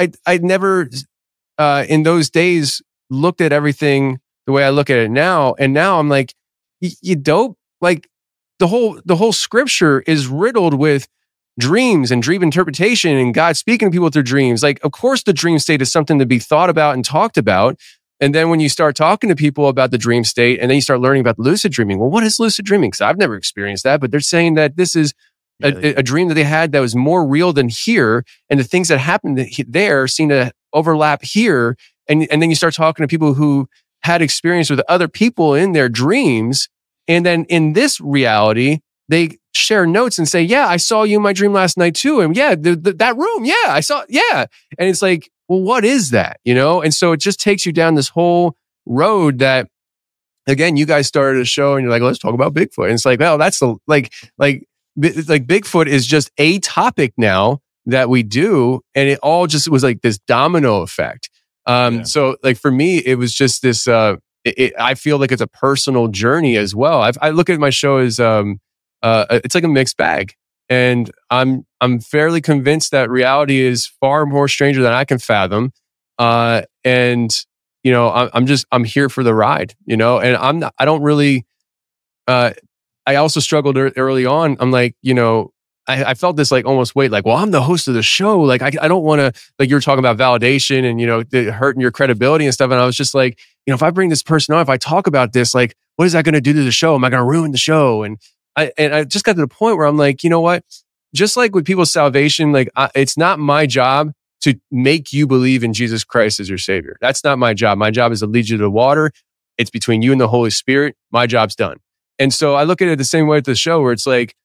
Speaker 4: in those days looked at everything the way I look at it now. And now I'm like, you dope. Like, the whole scripture is riddled with dreams and dream interpretation and God speaking to people through dreams. Like, of course, the dream state is something to be thought about and talked about. And then when you start talking to people about the dream state, and then you start learning about lucid dreaming, well, what is lucid dreaming? Because I've never experienced that, but they're saying that this is a dream that they had that was more real than here. And the things that happened there seem to overlap here. And then you start talking to people who had experience with other people in their dreams. And then in this reality, they share notes and say, yeah, I saw you in my dream last night too. And yeah, that room, yeah, I saw, yeah. And it's like, well, what is that? And so it just takes you down this whole road that, again, you guys started a show and you're like, let's talk about Bigfoot. And it's like, well, that's like Bigfoot is just a topic now that we do. And it all just was like this domino effect. So like for me, it was just this, I feel like it's a personal journey as well. I look at my show as, it's like a mixed bag, and I'm fairly convinced that reality is far more stranger than I can fathom. I'm here for the ride, and I don't really, I also struggled early on. I'm like, I felt this like almost weight, like, well, I'm the host of the show. Like, I don't want to, like you were talking about validation and, hurting your credibility and stuff. And I was just like, if I bring this person on, if I talk about this, like, what is that going to do to the show? Am I going to ruin the show? And I just got to the point where I'm like, you know what? Just like with people's salvation, like it's not my job to make you believe in Jesus Christ as your savior. That's not my job. My job is to lead you to the water. It's between you and the Holy Spirit. My job's done. And so I look at it the same way at the show where it's like,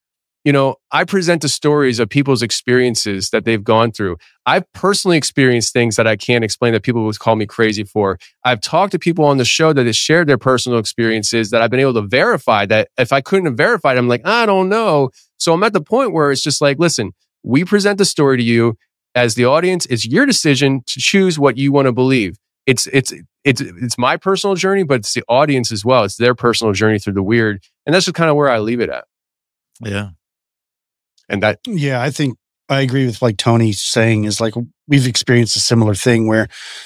Speaker 4: I present the stories of people's experiences that they've gone through. I've personally experienced things that I can't explain that people would call me crazy for. I've talked to people on the show that have shared their personal experiences that I've been able to verify that if I couldn't have verified, I'm like, I don't know. So I'm at the point where it's just like, listen, we present the story to you as the audience. It's your decision to choose what you want to believe. It's my personal journey, but it's the audience as well. It's their personal journey through the weird. And that's just kind of where I leave it at.
Speaker 5: Yeah.
Speaker 4: And that,
Speaker 9: yeah, I think I agree with like Tony saying is like, we've experienced a similar thing where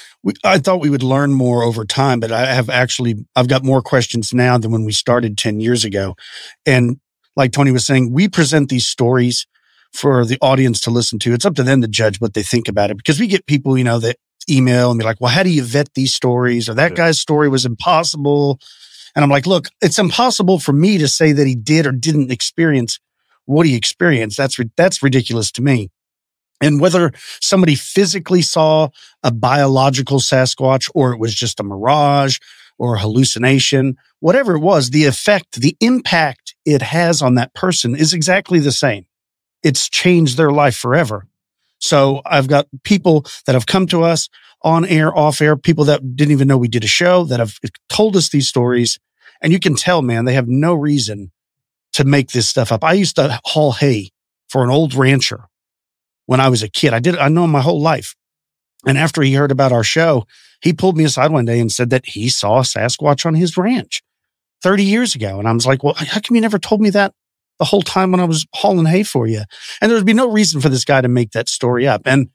Speaker 9: I thought we would learn more over time, but I've got more questions now than when we started 10 years ago. And like Tony was saying, we present these stories for the audience to listen to. It's up to them to judge what they think about it, because we get people, that email and be like, well, how do you vet these stories? Or that guy's story was impossible. And I'm like, look, it's impossible for me to say that he did or didn't experience what he experienced. That's ridiculous to me. And whether somebody physically saw a biological Sasquatch or it was just a mirage or a hallucination, whatever it was, the effect, the impact it has on that person is exactly the same. It's changed their life forever. So I've got people that have come to us on air, off air, people that didn't even know we did a show that have told us these stories. And you can tell, man, they have no reason to make this stuff up. I used to haul hay for an old rancher when I was a kid. I know him my whole life. And after he heard about our show, he pulled me aside one day and said that he saw a Sasquatch on his ranch 30 years ago. And I was like, well, how come you never told me that the whole time when I was hauling hay for you? And there would be no reason for this guy to make that story up. And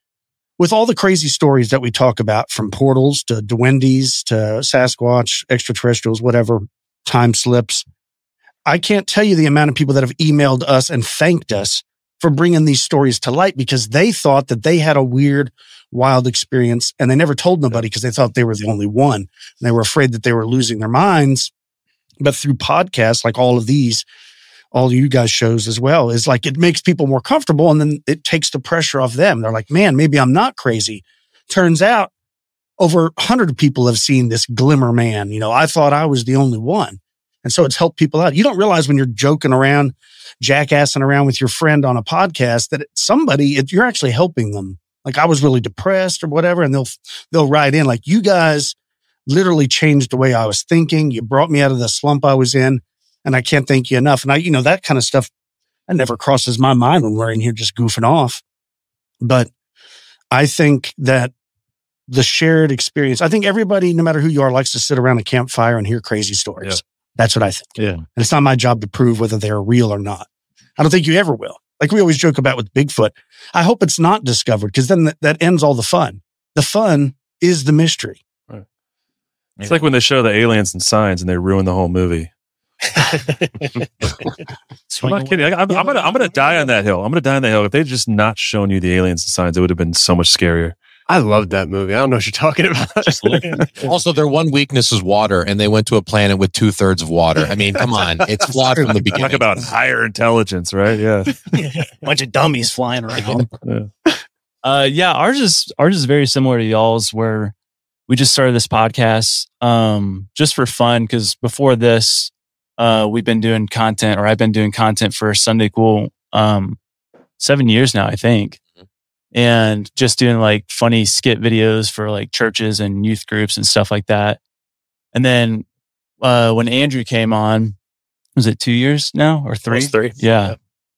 Speaker 9: with all the crazy stories that we talk about, from portals to duendes to Sasquatch, extraterrestrials, whatever, time slips, I can't tell you the amount of people that have emailed us and thanked us for bringing these stories to light, because they thought that they had a weird, wild experience and they never told nobody because they thought they were the only one. And they were afraid that they were losing their minds. But through podcasts like all of these, all you guys shows as well, is like, it makes people more comfortable, and then it takes the pressure off them. They're like, man, maybe I'm not crazy. Turns out over 100 people have seen this glimmer man. I thought I was the only one. And so it's helped people out. You don't realize when you're joking around, jackassing around with your friend on a podcast, that you're actually helping them. Like, I was really depressed or whatever, and they'll write in like, you guys literally changed the way I was thinking. You brought me out of the slump I was in, and I can't thank you enough. And that kind of stuff, that never crosses my mind when we're in here just goofing off. But I think that the shared experience, I think everybody, no matter who you are, likes to sit around a campfire and hear crazy stories. Yeah. That's what I think.
Speaker 5: Yeah.
Speaker 9: And it's not my job to prove whether they're real or not. I don't think you ever will. Like we always joke about with Bigfoot. I hope it's not discovered, because then that ends all the fun. The fun is the mystery.
Speaker 8: Right. It's like when they show the aliens and signs and they ruin the whole movie. I'm not kidding. I'm gonna die on that hill. I'm gonna die on that hill. If they'd just not shown you the aliens and signs, it would have been so much scarier.
Speaker 4: I loved that movie. I don't know what you're talking about.
Speaker 7: Also, their one weakness is water, and they went to a planet with 2/3 of water. I mean, come on. It's flawed from the beginning.
Speaker 8: Talk about higher intelligence, right? Yeah.
Speaker 13: Bunch of dummies flying around.
Speaker 6: Yeah, ours is very similar to y'all's, where we just started this podcast just for fun, because before this, we've been doing content, or I've been doing content for Sunday Cool 7 years now, I think. And just doing like funny skit videos for like churches and youth groups and stuff like that. And then when Andrew came on, was it 2 years now or 3?
Speaker 11: Almost 3.
Speaker 6: Yeah.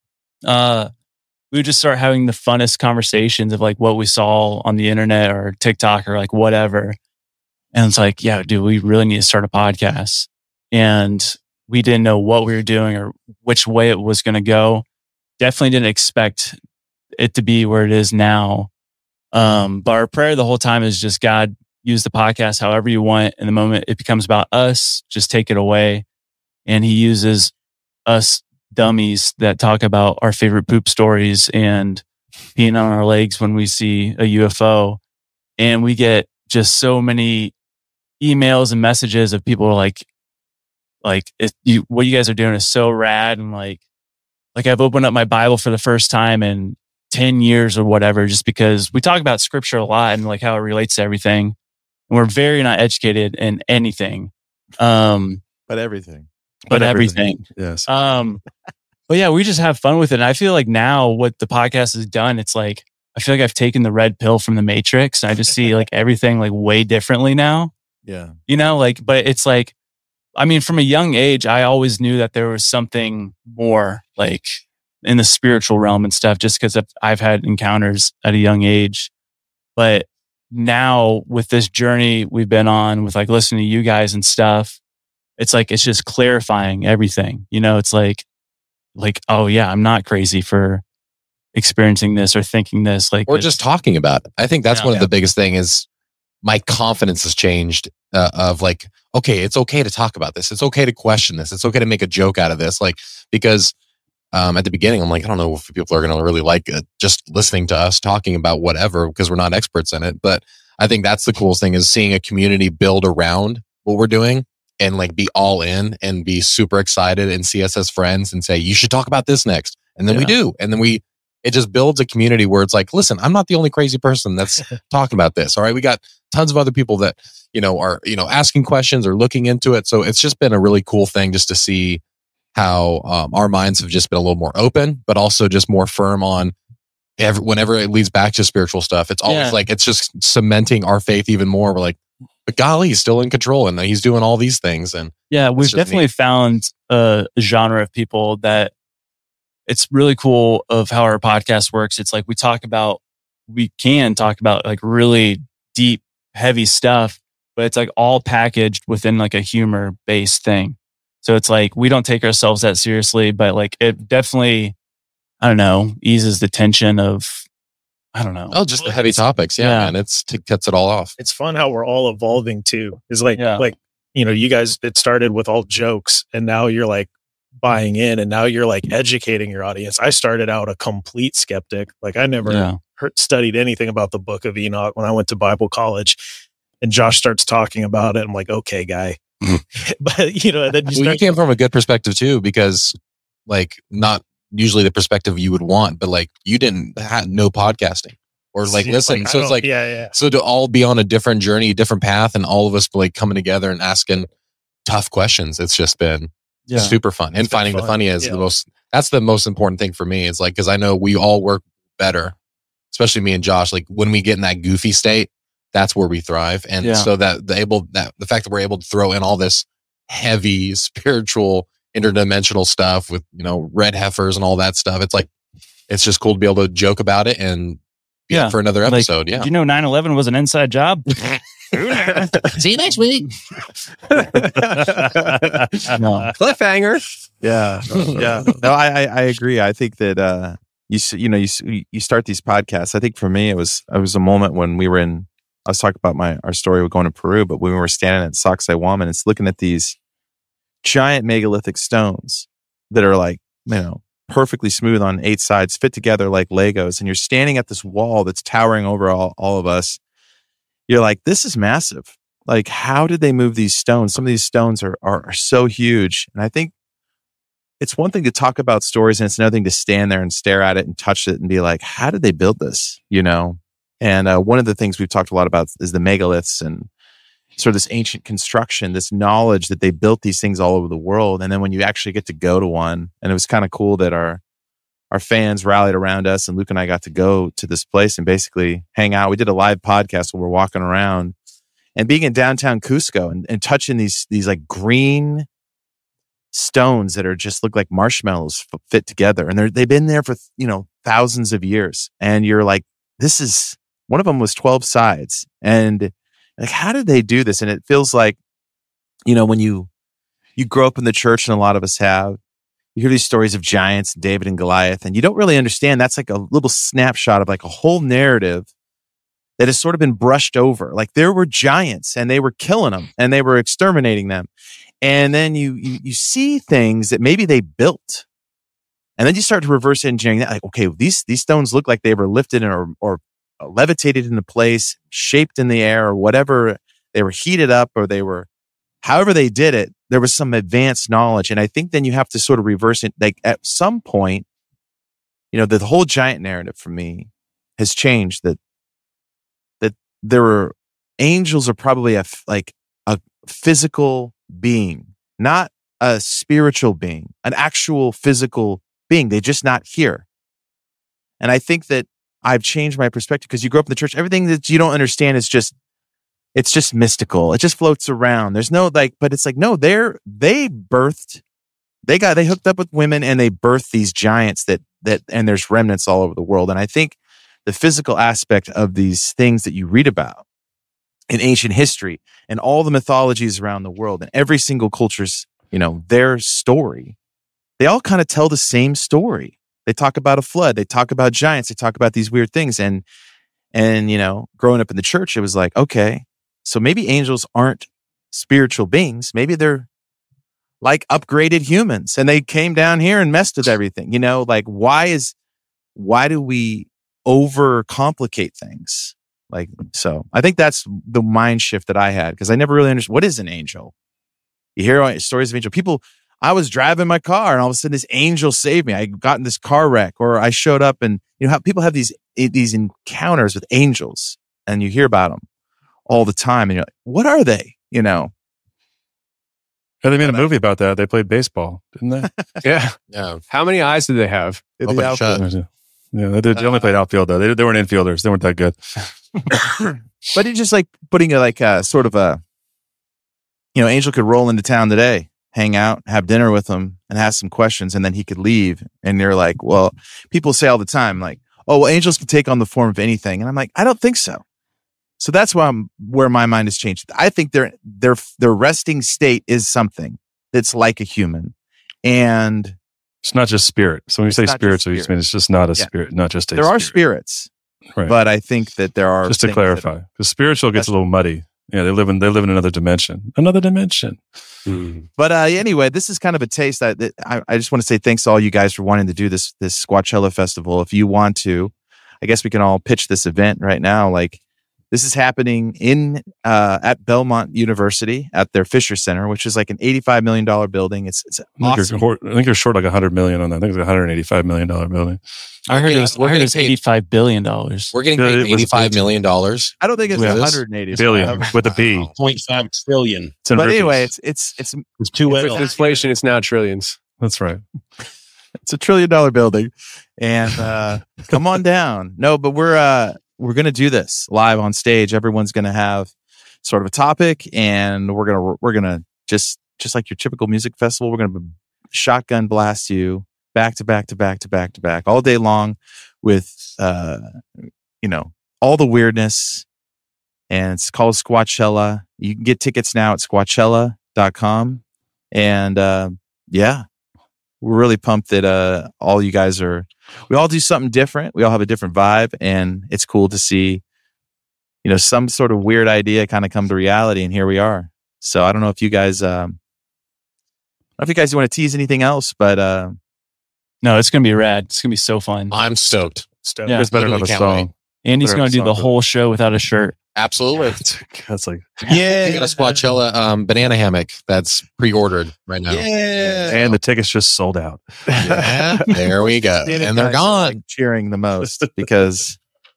Speaker 6: We would just start having the funnest conversations of like what we saw on the internet or TikTok or like whatever. And it's like, yeah, dude, we really need to start a podcast. And we didn't know what we were doing or which way it was going to go. Definitely didn't expect it to be where it is now. But our prayer the whole time is just, God, use the podcast however you want. In the moment it becomes about us, just take it away. And he uses us dummies that talk about our favorite poop stories and peeing on our legs when we see a UFO. And we get just so many emails and messages of people what you guys are doing is so rad. And like I've opened up my Bible for the first time in 10 years or whatever, just because we talk about scripture a lot and like how it relates to everything. And we're very not educated in anything.
Speaker 5: But everything.
Speaker 8: Yes.
Speaker 6: But yeah, we just have fun with it. And I feel like now what the podcast has done, it's like, I feel like I've taken the red pill from the Matrix and I just see like everything like way differently now.
Speaker 5: Yeah.
Speaker 6: You know, like, but it's like, I mean, from a young age, I always knew that there was something more like in the spiritual realm and stuff, just because I've had encounters at a young age. But now with this journey we've been on with like listening to you guys and stuff, it's like, it's just clarifying everything. You know, it's like, oh yeah, I'm not crazy for experiencing this or thinking this. Like,
Speaker 7: or just talking about it. I think that's one of the biggest thing is my confidence has changed of like, okay, it's okay to talk about this. It's okay to question this. It's okay to make a joke out of this. Like, because at the beginning, I'm like, I don't know if people are going to really like just listening to us talking about whatever, because we're not experts in it. But I think that's the coolest thing is seeing a community build around what we're doing and like be all in and be super excited and see us as friends and say, you should talk about this next. And then we do. And then it just builds a community where it's like, listen, I'm not the only crazy person that's talking about this. All right. We got tons of other people that, are, asking questions or looking into it. So it's just been a really cool thing just to see how our minds have just been a little more open, but also just more firm on whenever it leads back to spiritual stuff. It's always like, it's just cementing our faith even more. We're like, but golly, he's still in control and he's doing all these things. And
Speaker 6: yeah, we've definitely found a genre of people that it's really cool of how our podcast works. It's like we can talk about like really deep, heavy stuff, but it's like all packaged within like a humor based thing. So it's like, we don't take ourselves that seriously, but like it definitely, I don't know, eases the tension of, I don't know.
Speaker 7: Oh, just the heavy topics. Yeah, man. It cuts it all off.
Speaker 11: It's fun how we're all evolving too. It's like, you guys, it started with all jokes and now you're like buying in and now you're like educating your audience. I started out a complete skeptic. Like I never studied anything about the Book of Enoch when I went to Bible college, and Josh starts talking about it. I'm like, okay, guy. But then
Speaker 7: you came from a good perspective too, because like not usually the perspective you would want, but like you didn't have no podcasting or like listen. So it's like, so to all be on a different journey, different path, and all of us like coming together and asking tough questions. It's just been super fun. And finding the funny is that's the most important thing for me. It's like, cause I know we all work better, especially me and Josh. Like when we get in that goofy state, that's where we thrive. And so that the fact that we're able to throw in all this heavy spiritual interdimensional stuff with, red heifers and all that stuff. It's like, it's just cool to be able to joke about it and for another episode.
Speaker 6: Did you know 9/11 was an inside job?
Speaker 13: See you next week.
Speaker 4: Cliffhanger.
Speaker 5: Yeah. No, I agree. I think that you start these podcasts. I think for me it was a moment when we were in. I was talking about our story with going to Peru, but when we were standing at Sacsayhuaman, it's looking at these giant megalithic stones that are like perfectly smooth on 8 sides, fit together like Legos, and you're standing at this wall that's towering over all of us. You're like, this is massive. Like, how did they move these stones? Some of these stones are so huge. And I think it's one thing to talk about stories, and it's another thing to stand there and stare at it and touch it and be like, how did they build this? And one of the things we've talked a lot about is the megaliths and sort of this ancient construction, this knowledge that they built these things all over the world. And then when you actually get to go to one, and it was kind of cool that our fans rallied around us, and Luke and I got to go to this place and basically hang out. We did a live podcast while we're walking around and being in downtown Cusco and touching these like green stones that are just look like marshmallows fit together. And they've been there for, thousands of years. And you're like, one of them was 12 sides. And like, how did they do this? And it feels like, when you grow up in the church, and a lot of us have, you hear these stories of giants, David and Goliath, and you don't really understand. That's like a little snapshot of like a whole narrative that has sort of been brushed over. Like there were giants and they were killing them and they were exterminating them. And then you see things that maybe they built, And then you start to reverse engineering that. Like, okay, these stones look like they were lifted or levitated into place, shaped in the air, or whatever. They were heated up, or they were, however they did it, there was some advanced knowledge. And I think then you have to sort of reverse it. Like at some point, the whole giant narrative for me has changed, that angels are probably a physical being, not a spiritual being, an actual physical being. They're just not here. And I think that I've changed my perspective, because you grew up in the church. Everything that you don't understand is just mystical. It just floats around. There's no but it's like, no, they hooked up with women and they birthed these giants that and there's remnants all over the world. And I think the physical aspect of these things that you read about in ancient history and all the mythologies around the world and every single culture's, their story, they all kind of tell the same story. They talk about a flood. They talk about giants. They talk about these weird things. And growing up in the church, it was like, okay, so maybe angels aren't spiritual beings. Maybe they're like upgraded humans and they came down here and messed with everything. Like why do we overcomplicate things? Like, so I think that's the mind shift that I had, because I never really understood, what is an angel? You hear stories of angel people. I was driving my car and all of a sudden this angel saved me. I got in this car wreck, or I showed up, and how people have these encounters with angels, and you hear about them all the time, and you're like, what are they?
Speaker 8: Yeah, they made a movie about that. They played baseball, didn't they?
Speaker 4: Yeah. How many eyes did they have?
Speaker 8: Yeah, they only played outfield though. They weren't infielders. They weren't that good.
Speaker 5: But it's just like putting sort of a, angel could roll into town today, hang out, have dinner with him, and ask some questions, and then he could leave. And you're like, well, people say all the time, like, oh, well, angels can take on the form of anything, and I'm like, I don't think so. So that's where my mind has changed. I think their resting state is something that's like a human, and
Speaker 8: it's not just spirit. So when you say spiritual, you mean it's just not a spirit, not just a.
Speaker 5: There are spirits, right? But I think that there are.
Speaker 8: Just to clarify, because spiritual gets a little muddy. Yeah, they live in another dimension. But
Speaker 5: anyway, this is kind of a taste. I just want to say thanks to all you guys for wanting to do this Squatchella Festival. If you want to, I guess we can all pitch this event right now. Like, this is happening at Belmont University at their Fisher Center, which is like an $85 million building. It's awesome.
Speaker 8: I think you're short like $100 million on that. I think it's a $185 million building.
Speaker 6: I heard it's $85 billion.
Speaker 7: We're getting paid $85 million.
Speaker 5: I don't think it's 180
Speaker 8: billion with a B.
Speaker 10: 0.5 trillion.
Speaker 5: But anyway, it's
Speaker 10: two
Speaker 4: L. With inflation, it's now trillions.
Speaker 8: That's right.
Speaker 5: It's a $1 trillion building, and come on down. No, but we're going to do this live on stage. Everyone's going to have sort of a topic, and we're going to just like your typical music festival, we're going to shotgun blast you back to back to back to back to back all day long with all the weirdness. And it's called Squatchella. You can get tickets now at squatchella.com. And we're really pumped that all you guys we all do something different. We all have a different vibe, and it's cool to see, some sort of weird idea kind of come to reality, and here we are. So I don't know if you guys, want to tease anything else, but
Speaker 6: no, it's gonna be rad. It's gonna be so fun.
Speaker 7: I'm stoked.
Speaker 6: Yeah,
Speaker 8: it's better to have a song.
Speaker 6: Andy's gonna do the whole show without a shirt.
Speaker 7: Absolutely.
Speaker 8: That's like,
Speaker 7: yeah. We got a Squatchella banana hammock that's pre-ordered right now.
Speaker 8: Yeah. And the tickets just sold out.
Speaker 7: Yeah. There we go. And they're gone.
Speaker 5: Like cheering the most because,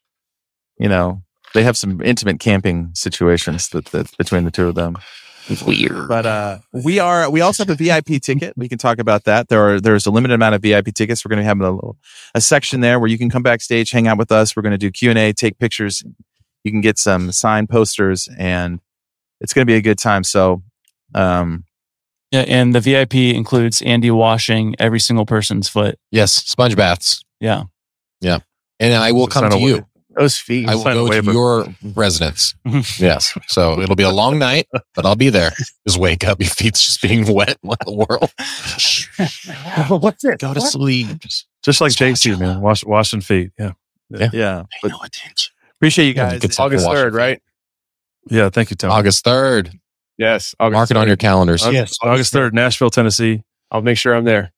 Speaker 5: they have some intimate camping situations that between the two of them.
Speaker 13: Weird.
Speaker 5: But we also have a VIP ticket. We can talk about that. There's a limited amount of VIP tickets. We're going to have a section there where you can come backstage, hang out with us. We're going to do Q&A, take pictures. You can get some signed posters, and it's going to be a good time. So,
Speaker 6: and the VIP includes Andy washing every single person's foot.
Speaker 7: Yes, sponge baths.
Speaker 6: Yeah.
Speaker 7: And I will come to you.
Speaker 4: Those feet.
Speaker 7: I will go to your residence. Yes. So it'll be a long night, but I'll be there. Just wake up, your feet's just being wet. What the world?
Speaker 9: What's it?
Speaker 7: Go to sleep.
Speaker 8: Just like JC, man. Washing feet. Yeah.
Speaker 5: Yeah.
Speaker 10: Pay no attention.
Speaker 5: Appreciate you guys.
Speaker 4: It's August 3rd, right?
Speaker 8: Yeah. Thank you, Tom.
Speaker 7: August 3rd.
Speaker 4: Yes.
Speaker 7: Mark it on your calendars.
Speaker 9: Yes.
Speaker 8: August 3rd, Nashville, Tennessee.
Speaker 4: I'll make sure I'm there.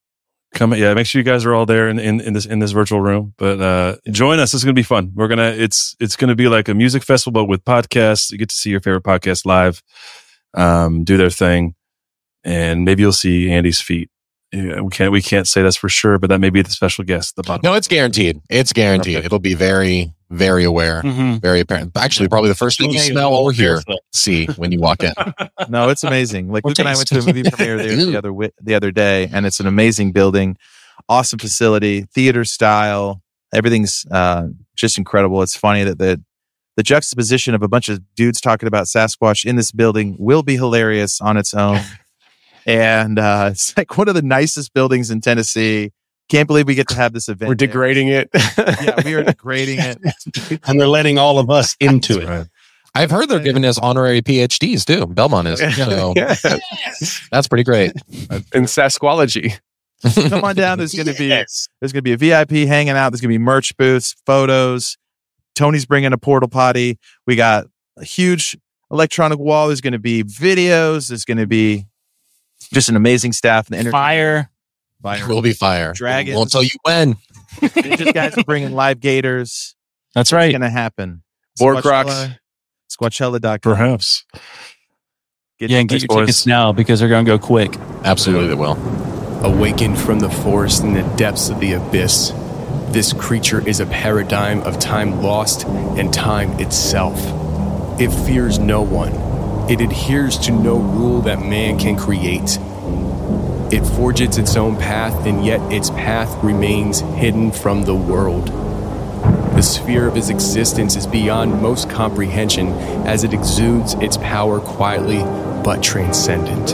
Speaker 8: Come, yeah. Make sure you guys are all there in this virtual room. But join us. It's going to be fun. It's going to be like a music festival, but with podcasts. You get to see your favorite podcast live, do their thing, and maybe you'll see Andy's feet. Yeah, we can't say that's for sure, but that may be the special guest.
Speaker 7: No, it's guaranteed. It's guaranteed. Perfect. It'll be very, very aware, very apparent. Actually, probably the first thing you smell or hear, see when you walk in.
Speaker 5: No, it's amazing. Like Luke and I went to a movie premiere there the other day, and it's an amazing building, awesome facility, theater style. Everything's just incredible. It's funny that the juxtaposition of a bunch of dudes talking about Sasquatch in this building will be hilarious on its own. And it's like one of the nicest buildings in Tennessee. Can't believe we get to have this event.
Speaker 4: We're degrading it.
Speaker 5: Yeah, we are degrading it.
Speaker 10: And they're letting all of us into it.
Speaker 7: Right. I've heard they're giving us honorary PhDs too. Belmont is. So that's pretty great.
Speaker 4: In Sasquology.
Speaker 5: Come on down. There's going to be a VIP hanging out. There's going to be merch booths, photos. Tony's bringing a portal potty. We got a huge electronic wall. There's going to be videos. There's going to be just an amazing staff. And
Speaker 6: fire.
Speaker 7: Will be fire.
Speaker 5: Dragons.
Speaker 7: Won't tell you when.
Speaker 5: Ninja guys are bringing live gators.
Speaker 6: That's right.
Speaker 5: It's going to happen.
Speaker 4: Board Crocs.
Speaker 5: Squatchella.com.
Speaker 8: Perhaps.
Speaker 6: Get your tickets now because they're going to go quick.
Speaker 7: Absolutely, they will.
Speaker 4: Awakened from the forest in the depths of the abyss, this creature is a paradigm of time lost and time itself. It fears no one. It adheres to no rule that man can create. It forges its own path, and yet its path remains hidden from the world. The sphere of its existence is beyond most comprehension as it exudes its power quietly but transcendent.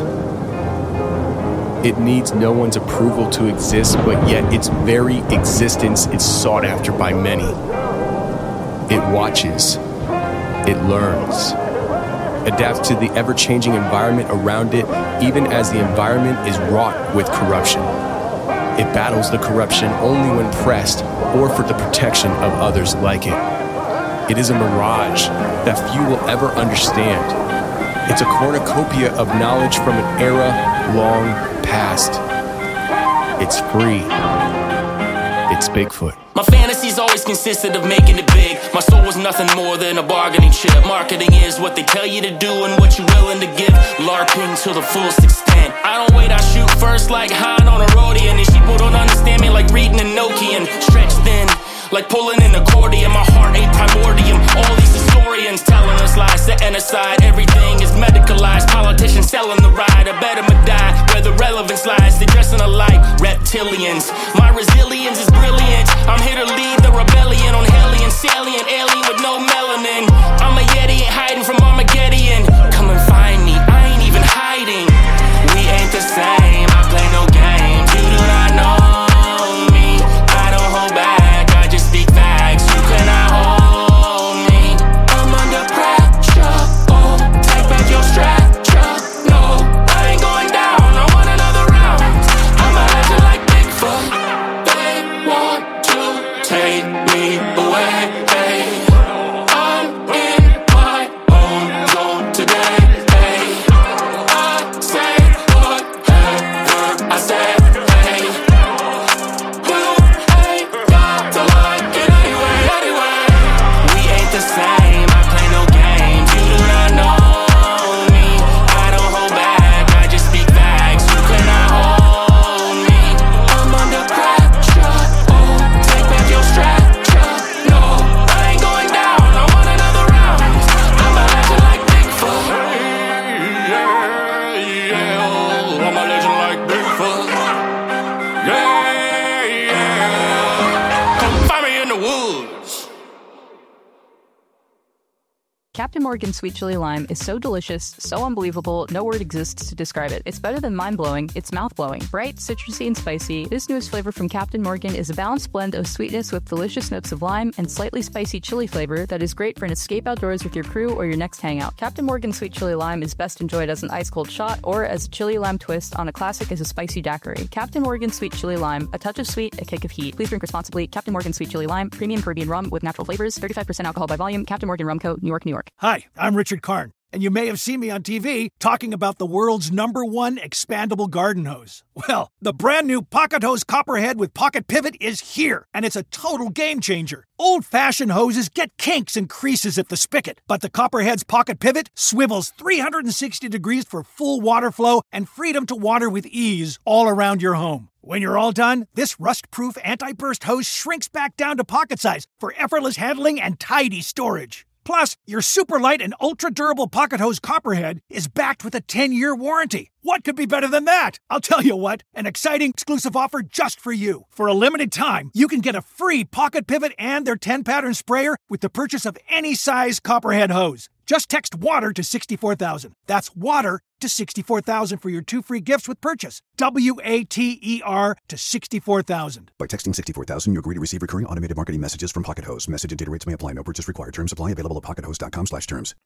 Speaker 4: It needs no one's approval to exist, but yet its very existence is sought after by many. It watches. It learns. Adapts to the ever-changing environment around it, even as the environment is wrought with corruption. It battles the corruption only when pressed or for the protection of others like it. It is a mirage that few will ever understand. It's a cornucopia of knowledge from an era long past. It's free. It's Bigfoot.
Speaker 14: My fantasies always consisted of making it big. My soul was nothing more than a bargaining chip. Marketing is what they tell you to do and what you're willing to give. LARPing to the fullest extent. I don't wait, I shoot first like Hein on a roadie. And these people don't understand me like reading a Nokian. Stretched thin, like pulling an accordion. My heart ain't primordium. All these historians telling us lies, setting aside everything is medicalized. Politicians selling the ride. I bet 'em a die where the relevance lies. They dressing alike reptilians. My resilience is brilliant. I'm here to lead the rebellion on Hellion, salient, alien with no melanin. I'm a Yeti, ain't hiding from Armageddon. Come and find me, I ain't even hiding. We ain't the same, I play no games. You do not know me, I don't hold back, I just speak facts. You cannot hold me. I'm under pressure, oh, take back your structure. No, I ain't going down, I want another round. I'm a legend like Bigfoot. They want to take me away. I'm in my own zone today. I say whatever I say. You ain't got to like it anyway. We ain't the same, I play no games. You do not know me, I don't hold back, I just speak facts. You cannot hold me. I'm under pressure, oh, take back your structure. No, I ain't going down, I want another round. I'm a legend like Bigfoot. I'm a legend like Bigfoot. Come find me in the woods.
Speaker 1: Captain Morgan's Sweet Chili Lime is so delicious, so unbelievable, no word exists to describe it. It's better than mind-blowing, it's mouth-blowing. Bright, citrusy, and spicy, this newest flavor from Captain Morgan is a balanced blend of sweetness with delicious notes of lime and slightly spicy chili flavor that is great for an escape outdoors with your crew or your next hangout. Captain Morgan's Sweet Chili Lime is best enjoyed as an ice-cold shot or as a chili lime twist on a classic as a spicy daiquiri. Captain Morgan's Sweet Chili Lime, a touch of sweet, a kick of heat. Please drink responsibly. Captain Morgan's Sweet Chili Lime, premium Caribbean rum with natural flavors, 35% alcohol by volume. Captain Morgan Rum Co., New York, New York.
Speaker 15: Hi, I'm Richard Karn. and you may have seen me on TV talking about the world's #1 expandable garden hose. Well, the brand new Pocket Hose Copperhead with Pocket Pivot is here, and it's a total game changer. Old-fashioned hoses get kinks and creases at the spigot, but the Copperhead's Pocket Pivot swivels 360 degrees for full water flow and freedom to water with ease all around your home. When you're all done, this rust-proof anti-burst hose shrinks back down to pocket size for effortless handling and tidy storage. Plus, your super light and ultra-durable Pocket Hose Copperhead is backed with a 10-year warranty. What could be better than that? I'll tell you what, an exciting exclusive offer just for you. For a limited time, you can get a free Pocket Pivot and their 10-pattern sprayer with the purchase of any size Copperhead hose. Just text WATER to 64,000. That's WATER to 64,000 for your 2 free gifts with purchase. WATER to 64,000.
Speaker 16: By texting 64,000, you agree to receive recurring automated marketing messages from Pocket Hose. Message and data rates may apply. No purchase required. Terms apply. Available at pockethose.com/terms.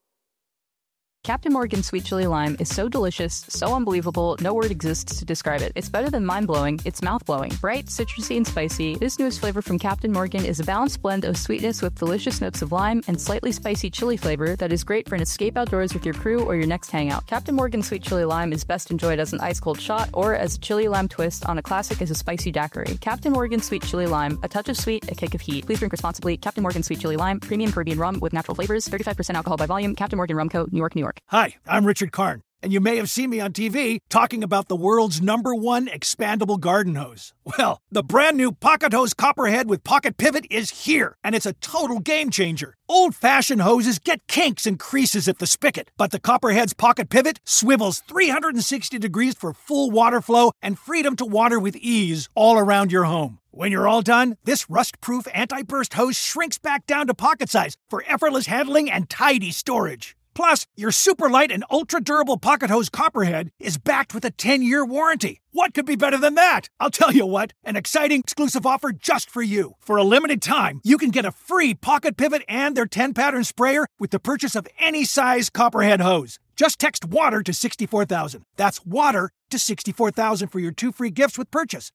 Speaker 1: Captain Morgan Sweet Chili Lime is so delicious, so unbelievable, no word exists to describe it. It's better than mind-blowing, it's mouth-blowing. Bright, citrusy, and spicy, this newest flavor from Captain Morgan is a balanced blend of sweetness with delicious notes of lime and slightly spicy chili flavor that is great for an escape outdoors with your crew or your next hangout. Captain Morgan Sweet Chili Lime is best enjoyed as an ice-cold shot or as a chili lime twist on a classic as a spicy daiquiri. Captain Morgan Sweet Chili Lime, a touch of sweet, a kick of heat. Please drink responsibly. Captain Morgan Sweet Chili Lime, premium Caribbean rum with natural flavors, 35% alcohol by volume. Captain Morgan Rum Co., New York, New York.
Speaker 15: Hi, I'm Richard Karn, and you may have seen me on TV talking about the world's #1 expandable garden hose. Well, the brand new Pocket Hose Copperhead with Pocket Pivot is here, and it's a total game changer. Old-fashioned hoses get kinks and creases at the spigot, but the Copperhead's Pocket Pivot swivels 360 degrees for full water flow and freedom to water with ease all around your home. When you're all done, this rust-proof anti-burst hose shrinks back down to pocket size for effortless handling and tidy storage. Plus, your super light and ultra-durable Pocket Hose Copperhead is backed with a 10-year warranty. What could be better than that? I'll tell you what, an exciting exclusive offer just for you. For a limited time, you can get a free Pocket Pivot and their 10-pattern sprayer with the purchase of any size Copperhead hose. Just text WATER to 64,000. That's WATER to 64,000 for your 2 free gifts with purchase.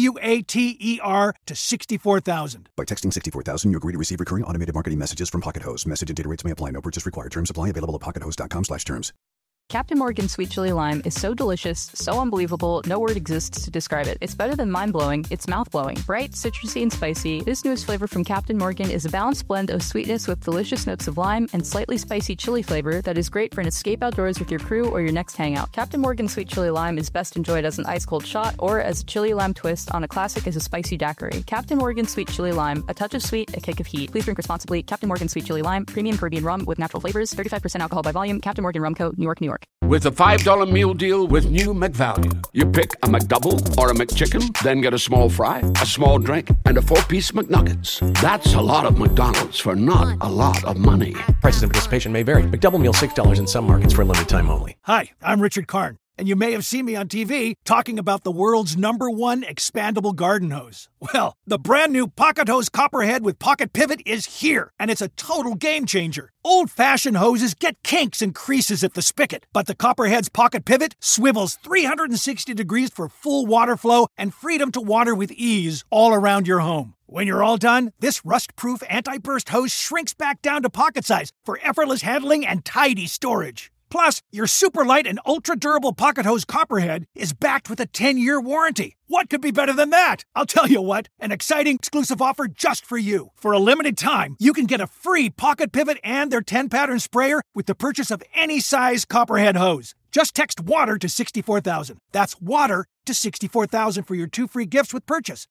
Speaker 15: WATER to 64,000.
Speaker 16: By texting 64,000, you agree to receive recurring automated marketing messages from Pocket Hose. Message and data rates may apply. No purchase required. Terms apply. Available at pockethose.com/terms.
Speaker 1: Captain Morgan Sweet Chili Lime is so delicious, so unbelievable, no word exists to describe it. It's better than mind-blowing, it's mouth-blowing. Bright, citrusy, and spicy, this newest flavor from Captain Morgan is a balanced blend of sweetness with delicious notes of lime and slightly spicy chili flavor that is great for an escape outdoors with your crew or your next hangout. Captain Morgan Sweet Chili Lime is best enjoyed as an ice-cold shot or as a chili lime twist on a classic as a spicy daiquiri. Captain Morgan Sweet Chili Lime, a touch of sweet, a kick of heat. Please drink responsibly. Captain Morgan Sweet Chili Lime, premium Caribbean rum with natural flavors, 35% alcohol by volume. Captain Morgan Rum Co., New York, New York.
Speaker 17: With a $5 meal deal with new McValue. You pick a McDouble or a McChicken, then get a small fry, a small drink, and a 4-piece McNuggets. That's a lot of McDonald's for not a lot of money.
Speaker 18: Prices and participation may vary. McDouble meal $6 in some markets for a limited time only.
Speaker 15: Hi, I'm Richard Karn, and you may have seen me on TV talking about the world's #1 expandable garden hose. Well, the brand new Pocket Hose Copperhead with Pocket Pivot is here, and it's a total game changer. Old-fashioned hoses get kinks and creases at the spigot, but the Copperhead's Pocket Pivot swivels 360 degrees for full water flow and freedom to water with ease all around your home. When you're all done, this rust-proof anti-burst hose shrinks back down to pocket size for effortless handling and tidy storage. Plus, your super light and ultra-durable Pocket Hose Copperhead is backed with a 10-year warranty. What could be better than that? I'll tell you what, an exciting exclusive offer just for you. For a limited time, you can get a free Pocket Pivot and their 10-pattern sprayer with the purchase of any size Copperhead hose. Just text WATER to 64,000. That's WATER to 64,000 for your 2 free gifts with purchase.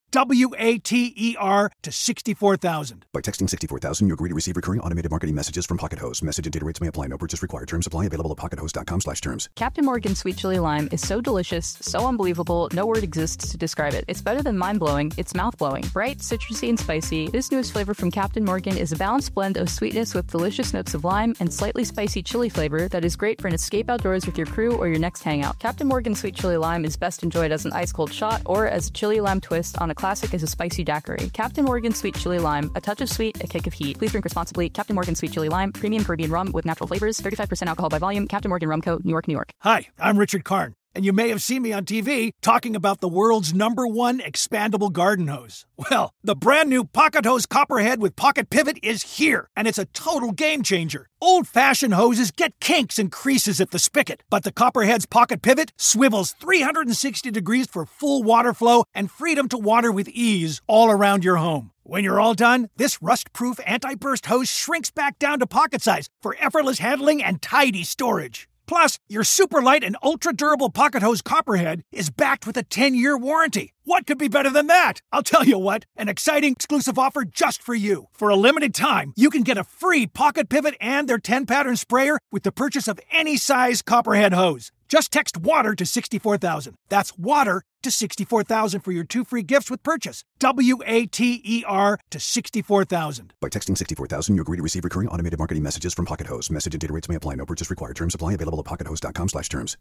Speaker 15: WATER to 64,000.
Speaker 16: By texting 64,000, you agree to receive recurring automated marketing messages from Pocket Hose. Message and data rates may apply. No purchase required. Terms apply. Available at pockethose.com/terms.
Speaker 1: Captain Morgan Sweet Chili Lime is so delicious, so unbelievable, no word exists to describe it. It's better than mind-blowing, it's mouth-blowing. Bright, citrusy, and spicy, this newest flavor from Captain Morgan is a balanced blend of sweetness with delicious notes of lime and slightly spicy chili flavor that is great for an escape outdoors with your crew or your next hangout. Captain Morgan Sweet Chili Lime is best enjoyed as an ice-cold shot or as a chili lime twist on a classic as a spicy daiquiri. Captain Morgan Sweet Chili Lime, a touch of sweet, a kick of heat. Please drink responsibly. Captain Morgan Sweet Chili Lime, premium Caribbean rum with natural flavors, 35% alcohol by volume. Captain Morgan Rum Co., New York, New York.
Speaker 15: Hi, I'm Richard Karn, and you may have seen me on TV talking about the world's #1 expandable garden hose. Well, the brand new Pocket Hose Copperhead with Pocket Pivot is here, and it's a total game changer. Old-fashioned hoses get kinks and creases at the spigot, but the Copperhead's Pocket Pivot swivels 360 degrees for full water flow and freedom to water with ease all around your home. When you're all done, this rust-proof anti-burst hose shrinks back down to pocket size for effortless handling and tidy storage. Plus, your super light and ultra-durable Pocket Hose Copperhead is backed with a 10-year warranty. What could be better than that? I'll tell you what, an exciting exclusive offer just for you. For a limited time, you can get a free Pocket Pivot and their 10-pattern sprayer with the purchase of any size Copperhead hose. Just text WATER to 64,000. That's WATER to 64,000 for your 2 free gifts with purchase. WATER to 64,000.
Speaker 16: By texting 64,000, you agree to receive recurring automated marketing messages from Pocket Hose. Message and data rates may apply. No purchase required. Terms apply. Available at pockethose.com/terms.